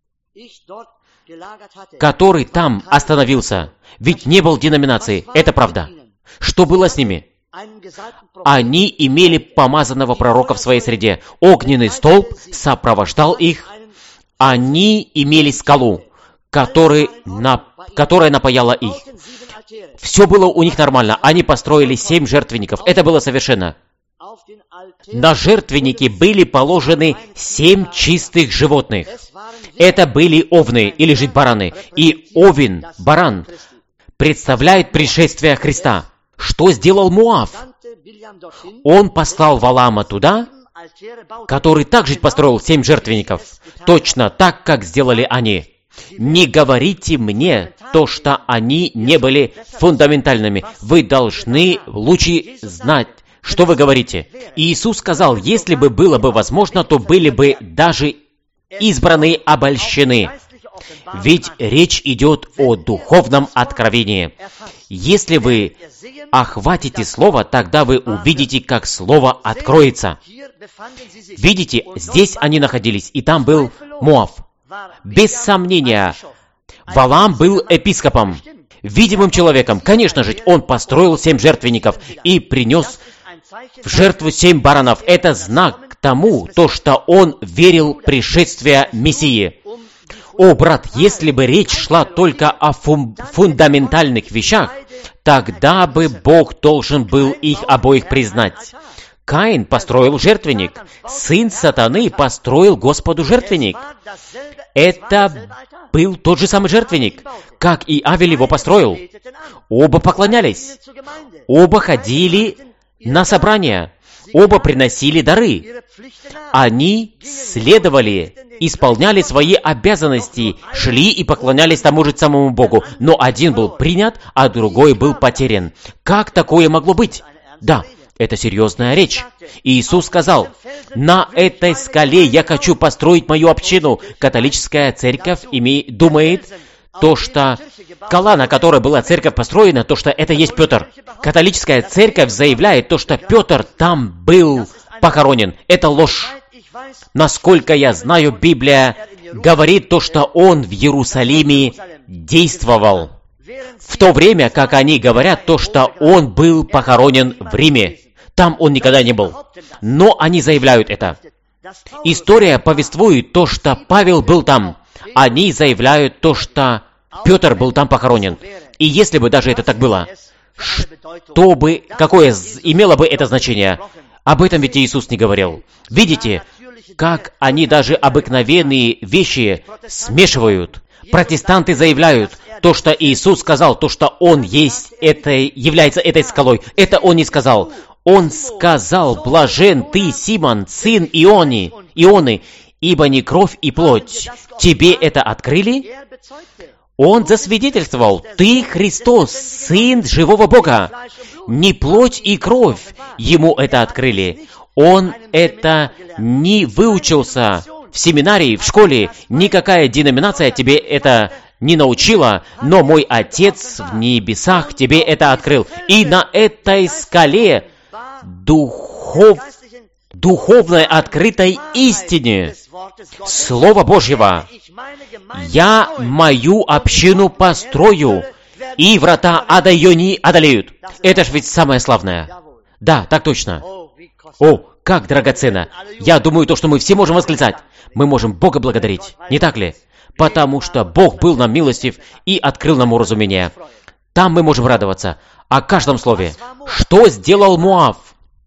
который там остановился, ведь не был деноминации, это правда. Что было с ними? Они имели помазанного пророка в своей среде. Огненный столб сопровождал их. Они имели скалу, которая напояла их. Все было у них нормально. Они построили 7 жертвенников. Это было совершенно. На жертвенники были положены 7 чистых животных. Это были овны, или же бараны. И овен, баран, представляет пришествие Христа. Что сделал Моав? Он послал Валаама туда, который также построил 7 жертвенников. Точно так, как сделали они. Не говорите мне то, что они не были фундаментальными. Вы должны лучше знать, что вы говорите. И Иисус сказал, если бы было бы возможно, то были бы даже избранные обольщены. Ведь речь идет о духовном откровении. Если вы охватите Слово, тогда вы увидите, как Слово откроется. Видите, здесь они находились, и там был Моав. Без сомнения, Валаам был епископом, видимым человеком. Конечно же, он построил 7 жертвенников и принес в жертву 7 баранов. Это знак к тому, что он верил в пришествие Мессии. О, брат, если бы речь шла только о фундаментальных вещах, тогда бы Бог должен был их обоих признать. Каин построил жертвенник. Сын сатаны построил Господу жертвенник. Это был тот же самый жертвенник, как и Авель его построил. Оба поклонялись. Оба ходили на собрания. Оба приносили дары. Они следовали, исполняли свои обязанности, шли и поклонялись тому же самому Богу. Но один был принят, а другой был потерян. Как такое могло быть? Да, это серьезная речь. Иисус сказал: «На этой скале я хочу построить мою общину». Католическая церковь думает, что скала, на которой была церковь построена, что это есть Петр. Католическая церковь заявляет что Петр там был похоронен. Это ложь. Насколько я знаю, Библия говорит что он в Иерусалиме действовал. В то время, как они говорят что он был похоронен в Риме. Там он никогда не был. Но они заявляют это. История повествует что Павел был там. Они заявляют что Петр был там похоронен. И если бы даже это так было, какое имело бы это значение? Об этом ведь Иисус не говорил. Видите, как они даже обыкновенные вещи смешивают. Протестанты заявляют что Иисус сказал, что Он является этой скалой. Это Он не сказал. Он сказал: «Блажен ты, Симон, сын Ионы, ибо не кровь и плоть тебе это открыли». Он засвидетельствовал: «Ты Христос, Сын живого Бога». Не плоть и кровь ему это открыли. Он это не выучился в семинарии, в школе. Никакая деноминация тебе это не научила, но мой Отец в небесах тебе это открыл. И на этой скале духовной открытой истине Слова Божьего я мою общину построю, и врата ада ее не одолеют. Это ж ведь самое славное. Да, так точно. О, как драгоценно. Я думаю, что мы все можем восклицать. Мы можем Бога благодарить, не так ли? Потому что Бог был нам милостив и открыл нам уразумение. Там мы можем радоваться о каждом слове. Что сделал Моав?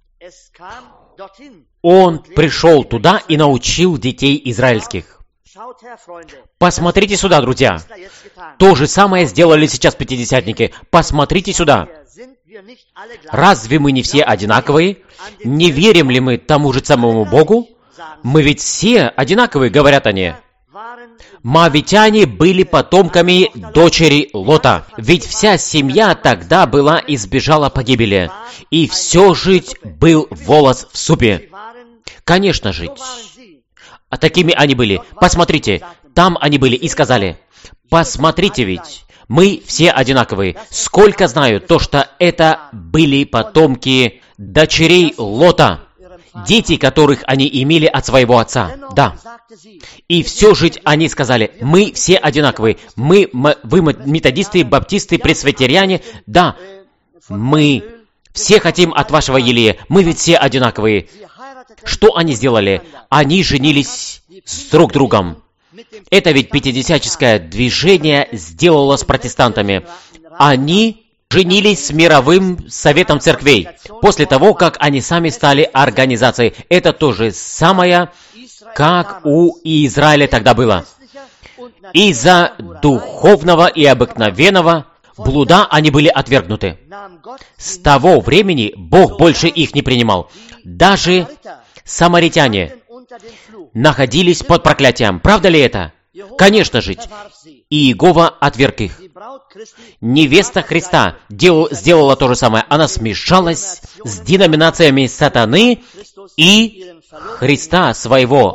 Он пришел туда и научил детей израильских. Посмотрите сюда, друзья. То же самое сделали сейчас пятидесятники. Посмотрите сюда. Разве мы не все одинаковые? Не верим ли мы тому же самому Богу? Мы ведь все одинаковые, говорят они. Моавитяне были потомками дочери Лота. Ведь вся семья тогда была избежала погибели. И все жить был волос в супе. Конечно, жить. А такими они были. Посмотрите, там они были и сказали: «Посмотрите ведь, мы все одинаковые». Сколько знаю, что это были потомки дочерей Лота, дети, которых они имели от своего отца. Да. И все жить они сказали: «Мы все одинаковые. Вы методисты, баптисты, пресвитериане. Да, мы все хотим от вашего елея. Мы ведь все одинаковые». Что они сделали? Они женились с друг другом. Это ведь пятидесятническое движение сделало с протестантами. Они женились с мировым советом церквей, после того, как они сами стали организацией. Это то же самое, как у Израиля тогда было. Из-за духовного и обыкновенного блуда они были отвергнуты. С того времени Бог больше их не принимал. Даже самаритяне находились под проклятием. Правда ли это? Конечно же. И Иегова отверг их. Невеста Христа сделала то же самое. Она смешалась с деноминациями сатаны и Христа своего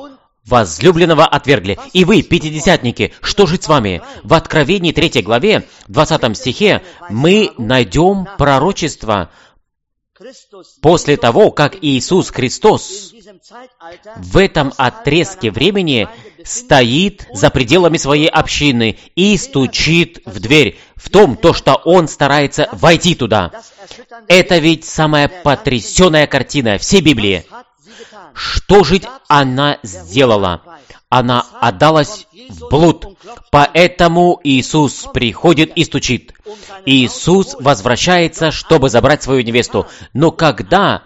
возлюбленного отвергли. И вы, пятидесятники, что же с вами? В Откровении 3 главе, 20 стихе, мы найдем пророчество после того, как Иисус Христос в этом отрезке времени стоит за пределами своей общины и стучит в дверь. В том, что Он старается войти туда. Это ведь самая потрясенная картина всей Библии. Что же она сделала? Она отдалась в блуд. Поэтому Иисус приходит и стучит. Иисус возвращается, чтобы забрать свою невесту. Но когда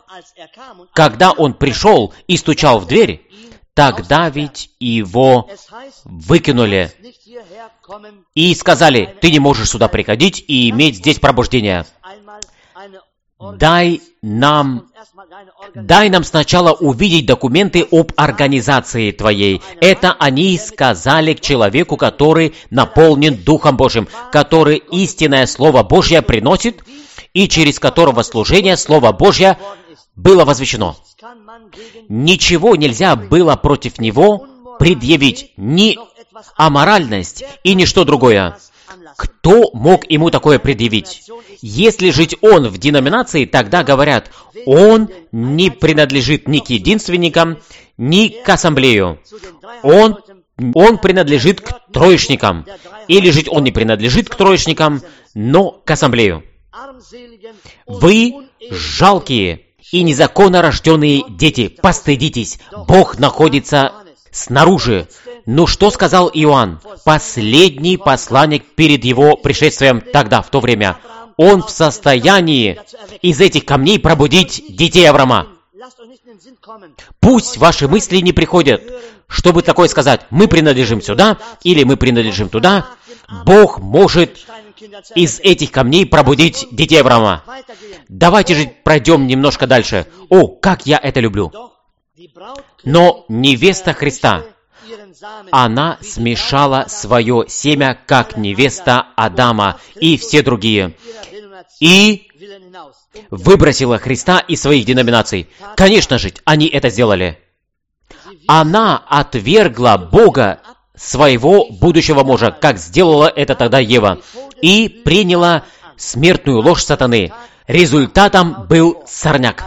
Он пришел и стучал в дверь, тогда ведь Его выкинули и сказали: «Ты не можешь сюда приходить и иметь здесь пробуждение. Дай нам сначала увидеть документы об организации твоей». Это они сказали к человеку, который наполнен Духом Божьим, который истинное Слово Божье приносит, и через которого служение Слова Божье было возвещено. Ничего нельзя было против него предъявить, ни аморальность и ничто другое. Кто мог ему такое предъявить? Если жить он в деноминации, тогда говорят, он не принадлежит ни к единственникам, ни к ассамблею. Он принадлежит к троечникам. Или жить он не принадлежит к троечникам, но к ассамблею. Вы жалкие и незаконно рожденные дети, постыдитесь. Бог находится снаружи. Ну что сказал Иоанн, последний посланник перед его пришествием тогда, в то время? Он в состоянии из этих камней пробудить детей Авраама. Пусть ваши мысли не приходят, чтобы такое сказать: мы принадлежим сюда или мы принадлежим туда. Бог может из этих камней пробудить детей Авраама. Давайте же пройдем немножко дальше. О, как я это люблю! Но невеста Христа, она смешала свое семя, как невеста Адама и все другие, и выбросила Христа из своих деноминаций. Конечно же, они это сделали. Она отвергла Бога, своего будущего мужа, как сделала это тогда Ева, и приняла смертную ложь сатаны. Результатом был сорняк.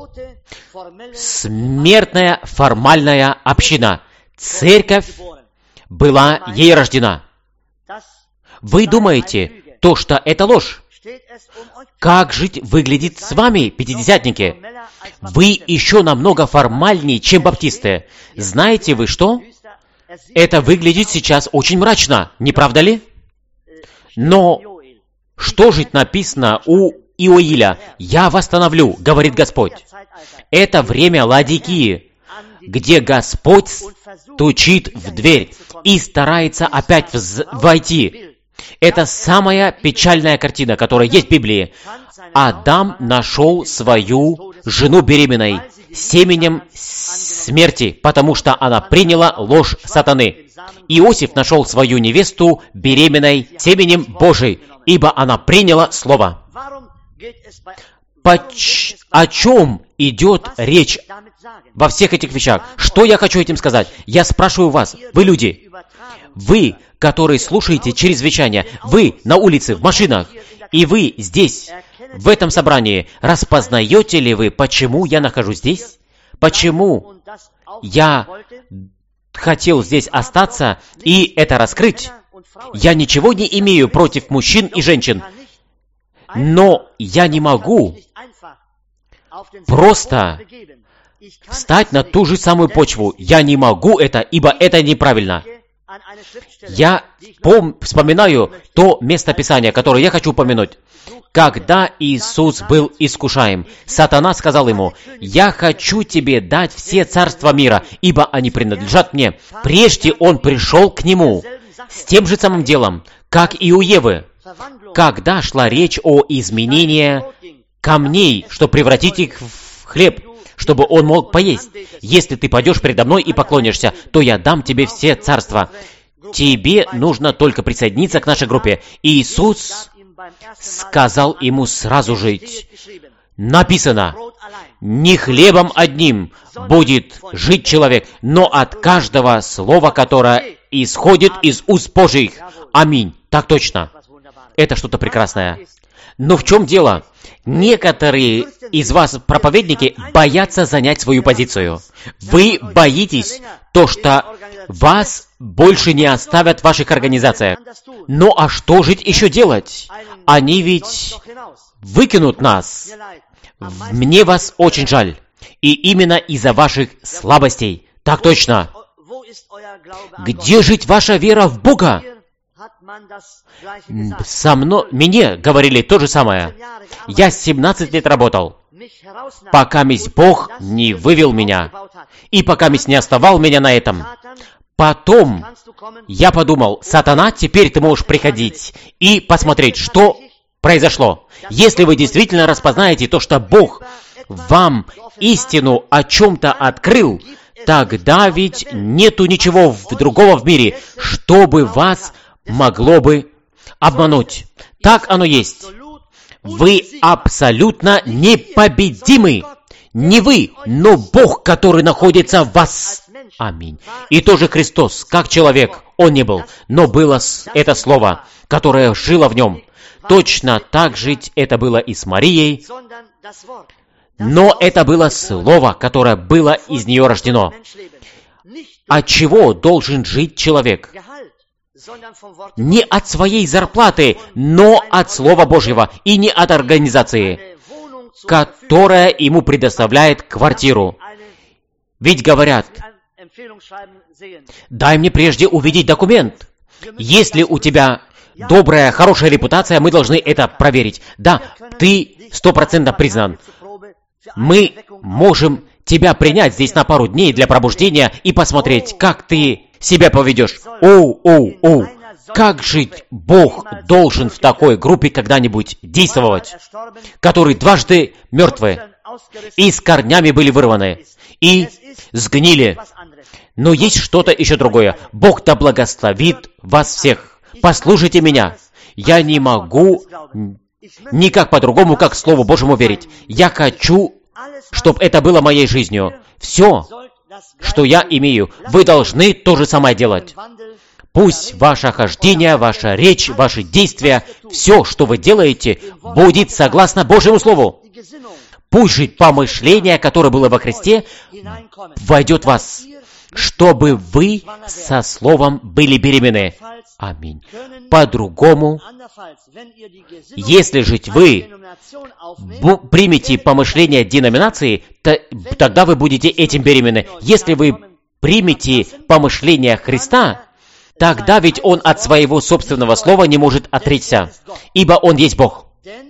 Смертная формальная община. Церковь была ей рождена. Вы думаете, что это ложь? Как жить выглядит с вами, пятидесятники? Вы еще намного формальнее, чем баптисты. Знаете вы что? Это выглядит сейчас очень мрачно, не правда ли? Но что же написано у Иоиля? «Я восстановлю, говорит Господь». Это время Ладикии, где Господь стучит в дверь и старается опять войти. Это самая печальная картина, которая есть в Библии. Адам нашел свою жену беременной семенем смерти, потому что она приняла ложь сатаны. Иосиф нашел свою невесту беременной семенем Божией, ибо она приняла Слово. О чем идет речь во всех этих вещах? Что я хочу этим сказать? Я спрашиваю вас, вы люди, вы, которые слушаете через вещание, вы на улице, в машинах, и вы здесь, в этом собрании, распознаете ли вы, почему я нахожусь здесь? Почему я хотел здесь остаться и это раскрыть? Я ничего не имею против мужчин и женщин, но я не могу просто встать на ту же самую почву. Я не могу это, ибо это неправильно. Я вспоминаю то местописание, которое я хочу упомянуть. Когда Иисус был искушаем, сатана сказал ему: «Я хочу тебе дать все царства мира, ибо они принадлежат мне». Прежде он пришел к нему с тем же самым делом, как и у Евы, когда шла речь о изменении камней, чтобы превратить их в хлеб, чтобы он мог поесть. «Если ты пойдешь предо мной и поклонишься, то я дам тебе все царства». Тебе нужно только присоединиться к нашей группе. И Иисус сказал ему сразу же: написано, Не хлебом одним будет жить человек, но от каждого слова, которое исходит из уст Божьих. Аминь. Так точно. Это что-то прекрасное. Но в чем дело? Некоторые из вас, проповедники, боятся занять свою позицию. Вы боитесь то, что вас больше не оставят в ваших организациях. Ну а что же еще делать? Они ведь выкинут нас. Мне вас очень жаль. И именно из-за ваших слабостей. Так точно. Где жить ваша вера в Бога? Мне говорили то же самое. Я 17 лет работал, пока Бог не вывел меня, и пока не оставал меня на этом. Потом я подумал: сатана, теперь ты можешь приходить и посмотреть, что произошло. Если вы действительно распознаете то, что Бог вам истину о чем-то открыл, тогда ведь нету ничего другого в мире, чтобы вас могло бы обмануть. Так оно есть. Вы абсолютно непобедимы. Не вы, но Бог, который находится в вас. Аминь. И тоже Христос, как человек, Он не был, но было это Слово, которое жило в Нем. Точно так же это было и с Марией, но это было Слово, которое было из нее рождено. От чего должен жить человек? Не от своей зарплаты, но от Слова Божьего, и не от организации, которая ему предоставляет квартиру. Ведь говорят: дай мне прежде увидеть документ. Если у тебя добрая, хорошая репутация, мы должны это проверить. Да, ты 100% признан. Мы можем тебя принять здесь на пару дней для пробуждения и посмотреть, как ты себя поведешь. Как жить Бог должен в такой группе когда-нибудь действовать, которые дважды мертвы, и с корнями были вырваны, и сгнили. Но есть что-то еще другое. Бог да благословит вас всех. Послушайте меня. Я не могу никак по-другому, как Слову Божьему верить. Я хочу, чтобы это было моей жизнью. Все, что я имею, вы должны то же самое делать. Пусть ваше хождение, ваша речь, ваши действия, все, что вы делаете, будет согласно Божьему Слову. Пусть же помышление, которое было во Христе, войдет в вас, чтобы вы со Словом были беременны. Аминь. По-другому, если жить вы примете помышление деноминации, тогда вы будете этим беременны. Если вы примете помышление Христа, тогда ведь Он от своего собственного слова не может отречься, ибо Он есть Бог.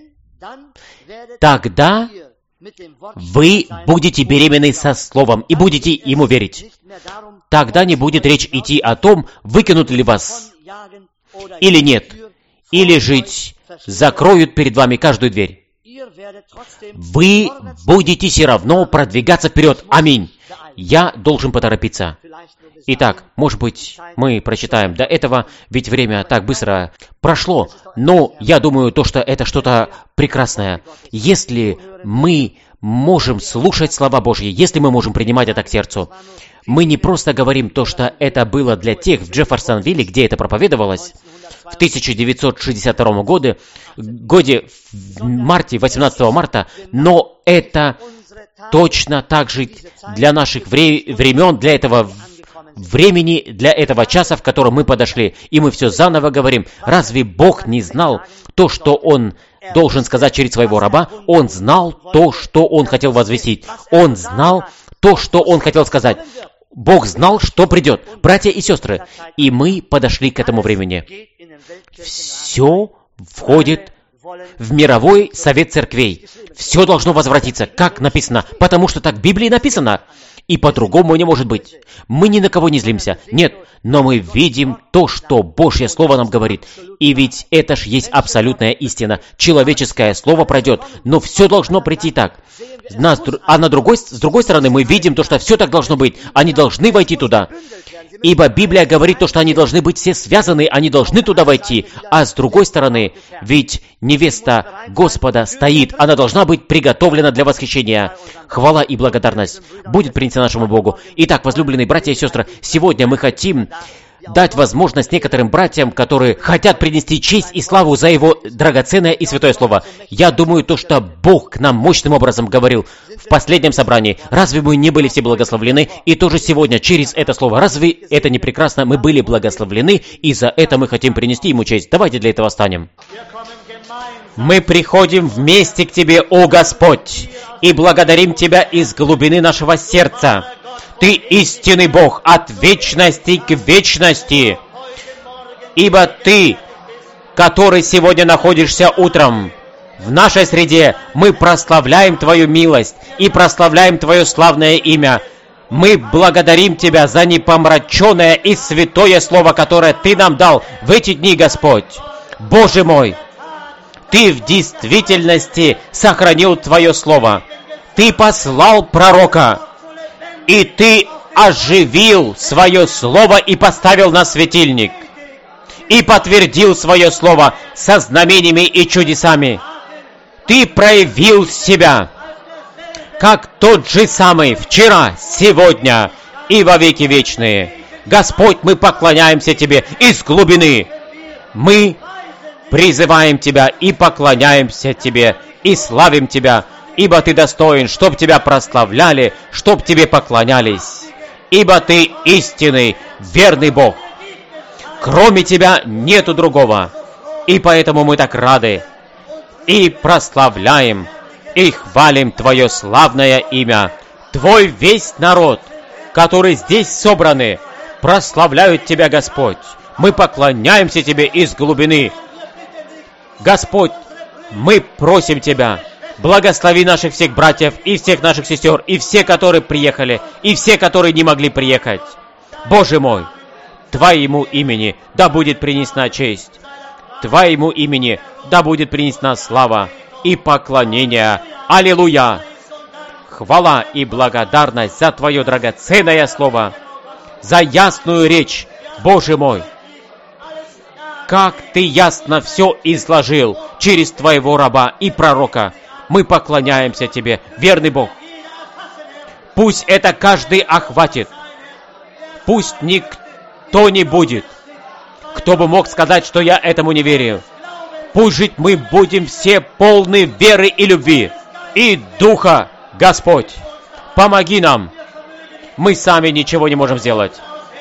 Тогда вы будете беременны со Словом и будете Ему верить. Тогда не будет речь идти о том, выкинут ли вас или нет, или жить закроют перед вами каждую дверь. Вы будете все равно продвигаться вперед. Аминь. Я должен поторопиться. Итак, может быть, мы прочитаем до этого, ведь время так быстро прошло, но я думаю, что это что-то прекрасное. Если мы можем слушать слова Божьи, если мы можем принимать это к сердцу, мы не просто говорим то, что это было для тех в Джефферсонвилле, где это проповедовалось, в 1962 году, в марте, 18 марта, но это точно так же для наших времен, для этого времени, для этого часа, в котором мы подошли. И мы все заново говорим: разве Бог не знал то, что Он должен сказать через своего раба? Он знал то, что Он хотел возвестить. Он знал то, что Он хотел сказать. Бог знал, что придет. Братья и сестры, и мы подошли к этому времени. Все входит в мировой совет церквей. Все должно возвратиться, как написано, потому что так в Библии написано. и по-другому не может быть. Мы ни на кого не злимся. Нет, но мы видим то, что Божье Слово нам говорит. И ведь это ж есть абсолютная истина. Человеческое Слово пройдет, но все должно прийти так. А с другой стороны, мы видим то, что все так должно быть. Они должны войти туда. Ибо Библия говорит то, что они должны быть все связаны, они должны туда войти. А с другой стороны, ведь невеста Господа стоит, она должна быть приготовлена для восхищения. Хвала и благодарность будет принесена нашему Богу. Итак, возлюбленные братья и сестры, сегодня мы хотим дать возможность некоторым братьям, которые хотят принести честь и славу за Его драгоценное и святое Слово. Я думаю, то, что Бог к нам мощным образом говорил в последнем собрании. Разве мы не были все благословлены? И тоже сегодня через это Слово. Разве это не прекрасно? Мы были благословлены, и за это мы хотим принести Ему честь. Давайте для этого встанем. Мы приходим вместе к Тебе, о Господь, и благодарим Тебя из глубины нашего сердца. Ты истинный Бог от вечности к вечности, ибо Ты, который сегодня находишься утром в нашей среде, мы прославляем Твою милость и прославляем Твое славное имя. Мы благодарим Тебя за непомраченное и святое Слово, которое Ты нам дал в эти дни, Господь. Боже мой, Ты в действительности сохранил Твое Слово. Ты послал пророка, и Ты оживил Свое Слово и поставил на светильник, и подтвердил Свое Слово со знамениями и чудесами. Ты проявил себя, как тот же самый вчера, сегодня и во веки вечные. Господь, мы поклоняемся Тебе из глубины. Мы призываем Тебя и поклоняемся Тебе, и славим Тебя, ибо Ты достоин, чтоб Тебя прославляли, чтоб Тебе поклонялись. Ибо Ты истинный, верный Бог. Кроме Тебя нету другого. И поэтому мы так рады и прославляем, и хвалим Твое славное имя. Твой весь народ, который здесь собраны, прославляют Тебя, Господь. Мы поклоняемся Тебе из глубины. Господь, мы просим Тебя, благослови наших всех братьев и всех наших сестер, и все, которые приехали, и все, которые не могли приехать. Боже мой, Твоему имени да будет принесена честь. Твоему имени да будет принесена слава и поклонение. Аллилуйя! Хвала и благодарность за Твое драгоценное Слово, за ясную речь, Боже мой. Как Ты ясно все изложил через Твоего раба и пророка. Мы поклоняемся Тебе, верный Бог. Пусть это каждый охватит. Пусть никто не будет, кто бы мог сказать, что я этому не верю. Пусть жить мы будем все полны веры и любви и Духа, Господь. Помоги нам. Мы сами ничего не можем сделать.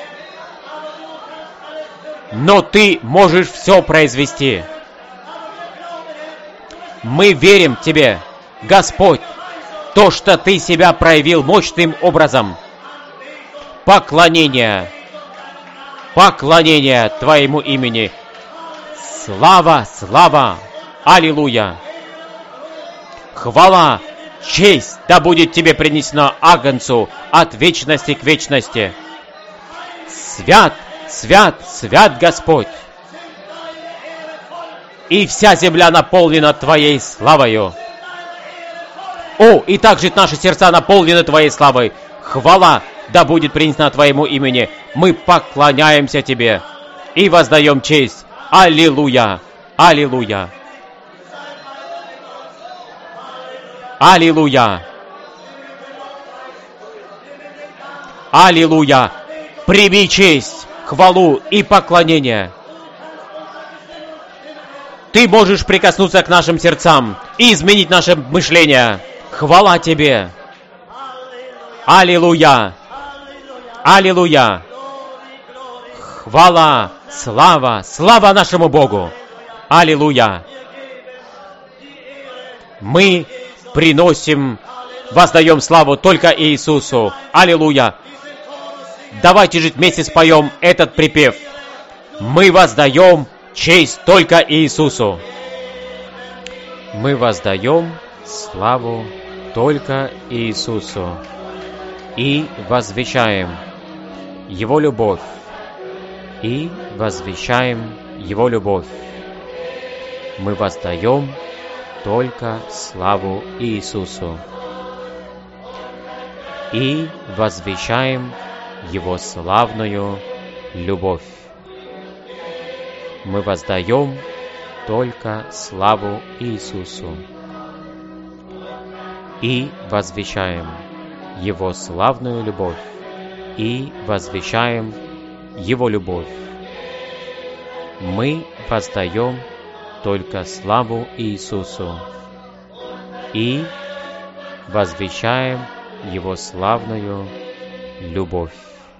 Но Ты можешь все произвести. Мы верим Тебе, Господь, то, что Ты себя проявил мощным образом. Поклонение Твоему имени. Слава, слава, аллилуйя. Хвала, честь да будет Тебе принесена Агнцу от вечности к вечности. Свят, свят, свят Господь. И вся земля наполнена Твоей славою. О, и также наши сердца наполнены Твоей славой. Хвала да будет принесена Твоему имени. Мы поклоняемся Тебе и воздаем честь. Аллилуйя! Аллилуйя! Аллилуйя! Аллилуйя! Прими честь, хвалу и поклонение. Ты можешь прикоснуться к нашим сердцам и изменить наше мышление. Хвала Тебе! Аллилуйя! Аллилуйя! Хвала, слава, слава нашему Богу! Аллилуйя! Мы приносим, воздаем славу только Иисусу. Аллилуйя! Давайте же вместе споем этот припев. Мы воздаем честь только Иисусу. Мы воздаем славу только Иисусу. и возвещаем Его любовь, и возвещаем Его любовь. Мы воздаем только славу Иисусу, и возвещаем Его славную любовь. Мы воздаем только славу Иисусу, и возвещаем Его славную любовь, и возвещаем Его любовь. Мы воздаем только славу Иисусу, и возвещаем Его славную любовь.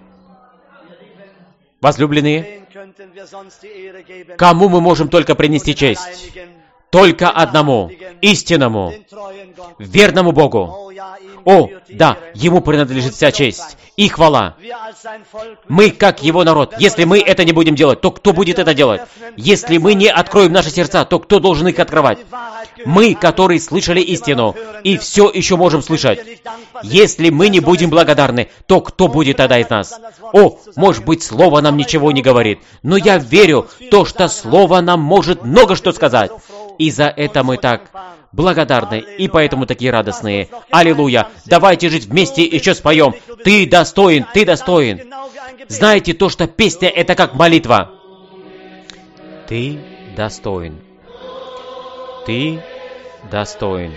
Возлюбленные, кому мы можем только принести честь? Только одному, истинному, верному Богу. О, да, Ему принадлежит вся честь и хвала. Мы, как Его народ, если мы это не будем делать, то кто будет это делать? Если мы не откроем наши сердца, то кто должен их открывать? Мы, которые слышали истину, и все еще можем слышать. Если мы не будем благодарны, то кто будет тогда из нас? О, может быть, Слово нам ничего не говорит, но я верю, то, что Слово нам может много что сказать. И за это мы так благодарны, и поэтому такие радостные. Аллилуйя! Давайте жить вместе и еще споем. Ты достоин, ты достоин. Знаете, то, что песня, это как молитва. Ты достоин. Ты достоин.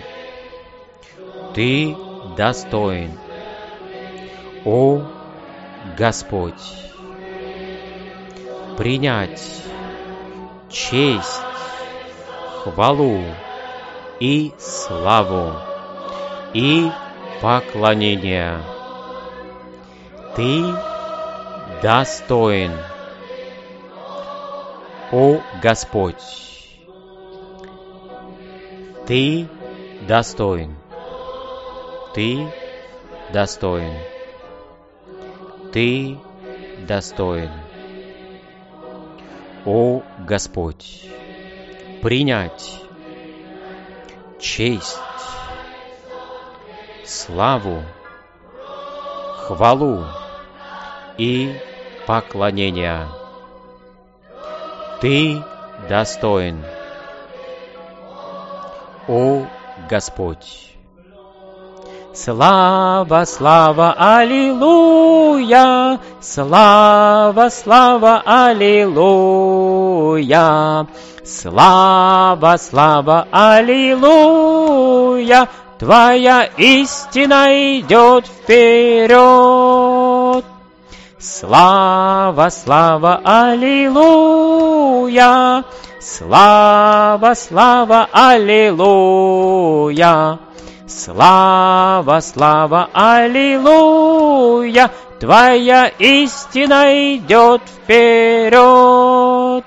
Ты достоин. О Господь! Принять честь, хвалу и славу и поклонение. Ты достоин, о Господь. Ты достоин. Ты достоин. Ты достоин, о Господь. Принять честь, славу, хвалу и поклонение. Ты достоин, о Господь. Слава, слава, аллилуйя! Слава, слава, аллилуйя! Слава, слава, аллилуйя! Твоя истина идет вперед! Слава, слава, аллилуйя! Слава, слава, аллилуйя! Слава, слава, аллилуйя! Твоя истина идет вперед!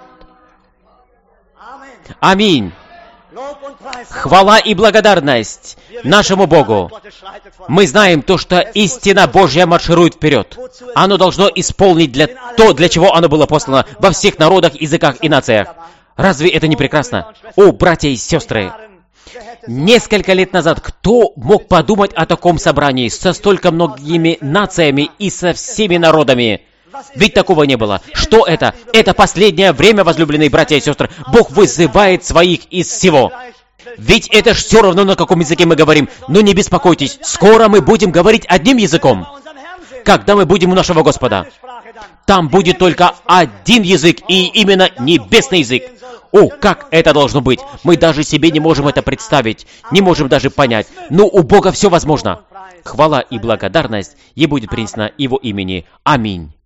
Аминь! Хвала и благодарность нашему Богу. Мы знаем то, что истина Божья марширует вперед. Оно должно исполнить для чего оно было послано во всех народах, языках и нациях. Разве это не прекрасно? О, братья и сестры! Несколько лет назад кто мог подумать о таком собрании со столько многими нациями и со всеми народами? Ведь такого не было. Что это? Это последнее время, возлюбленные братья и сестры. Бог вызывает своих из всего. Ведь это ж все равно, на каком языке мы говорим. Но не беспокойтесь, скоро мы будем говорить одним языком. Когда мы будем у нашего Господа, там будет только один язык, и именно небесный язык. О, как это должно быть! Мы даже себе не можем это представить, не можем даже понять. Но у Бога все возможно. Хвала и благодарность ей будет принесена Его имени. Аминь.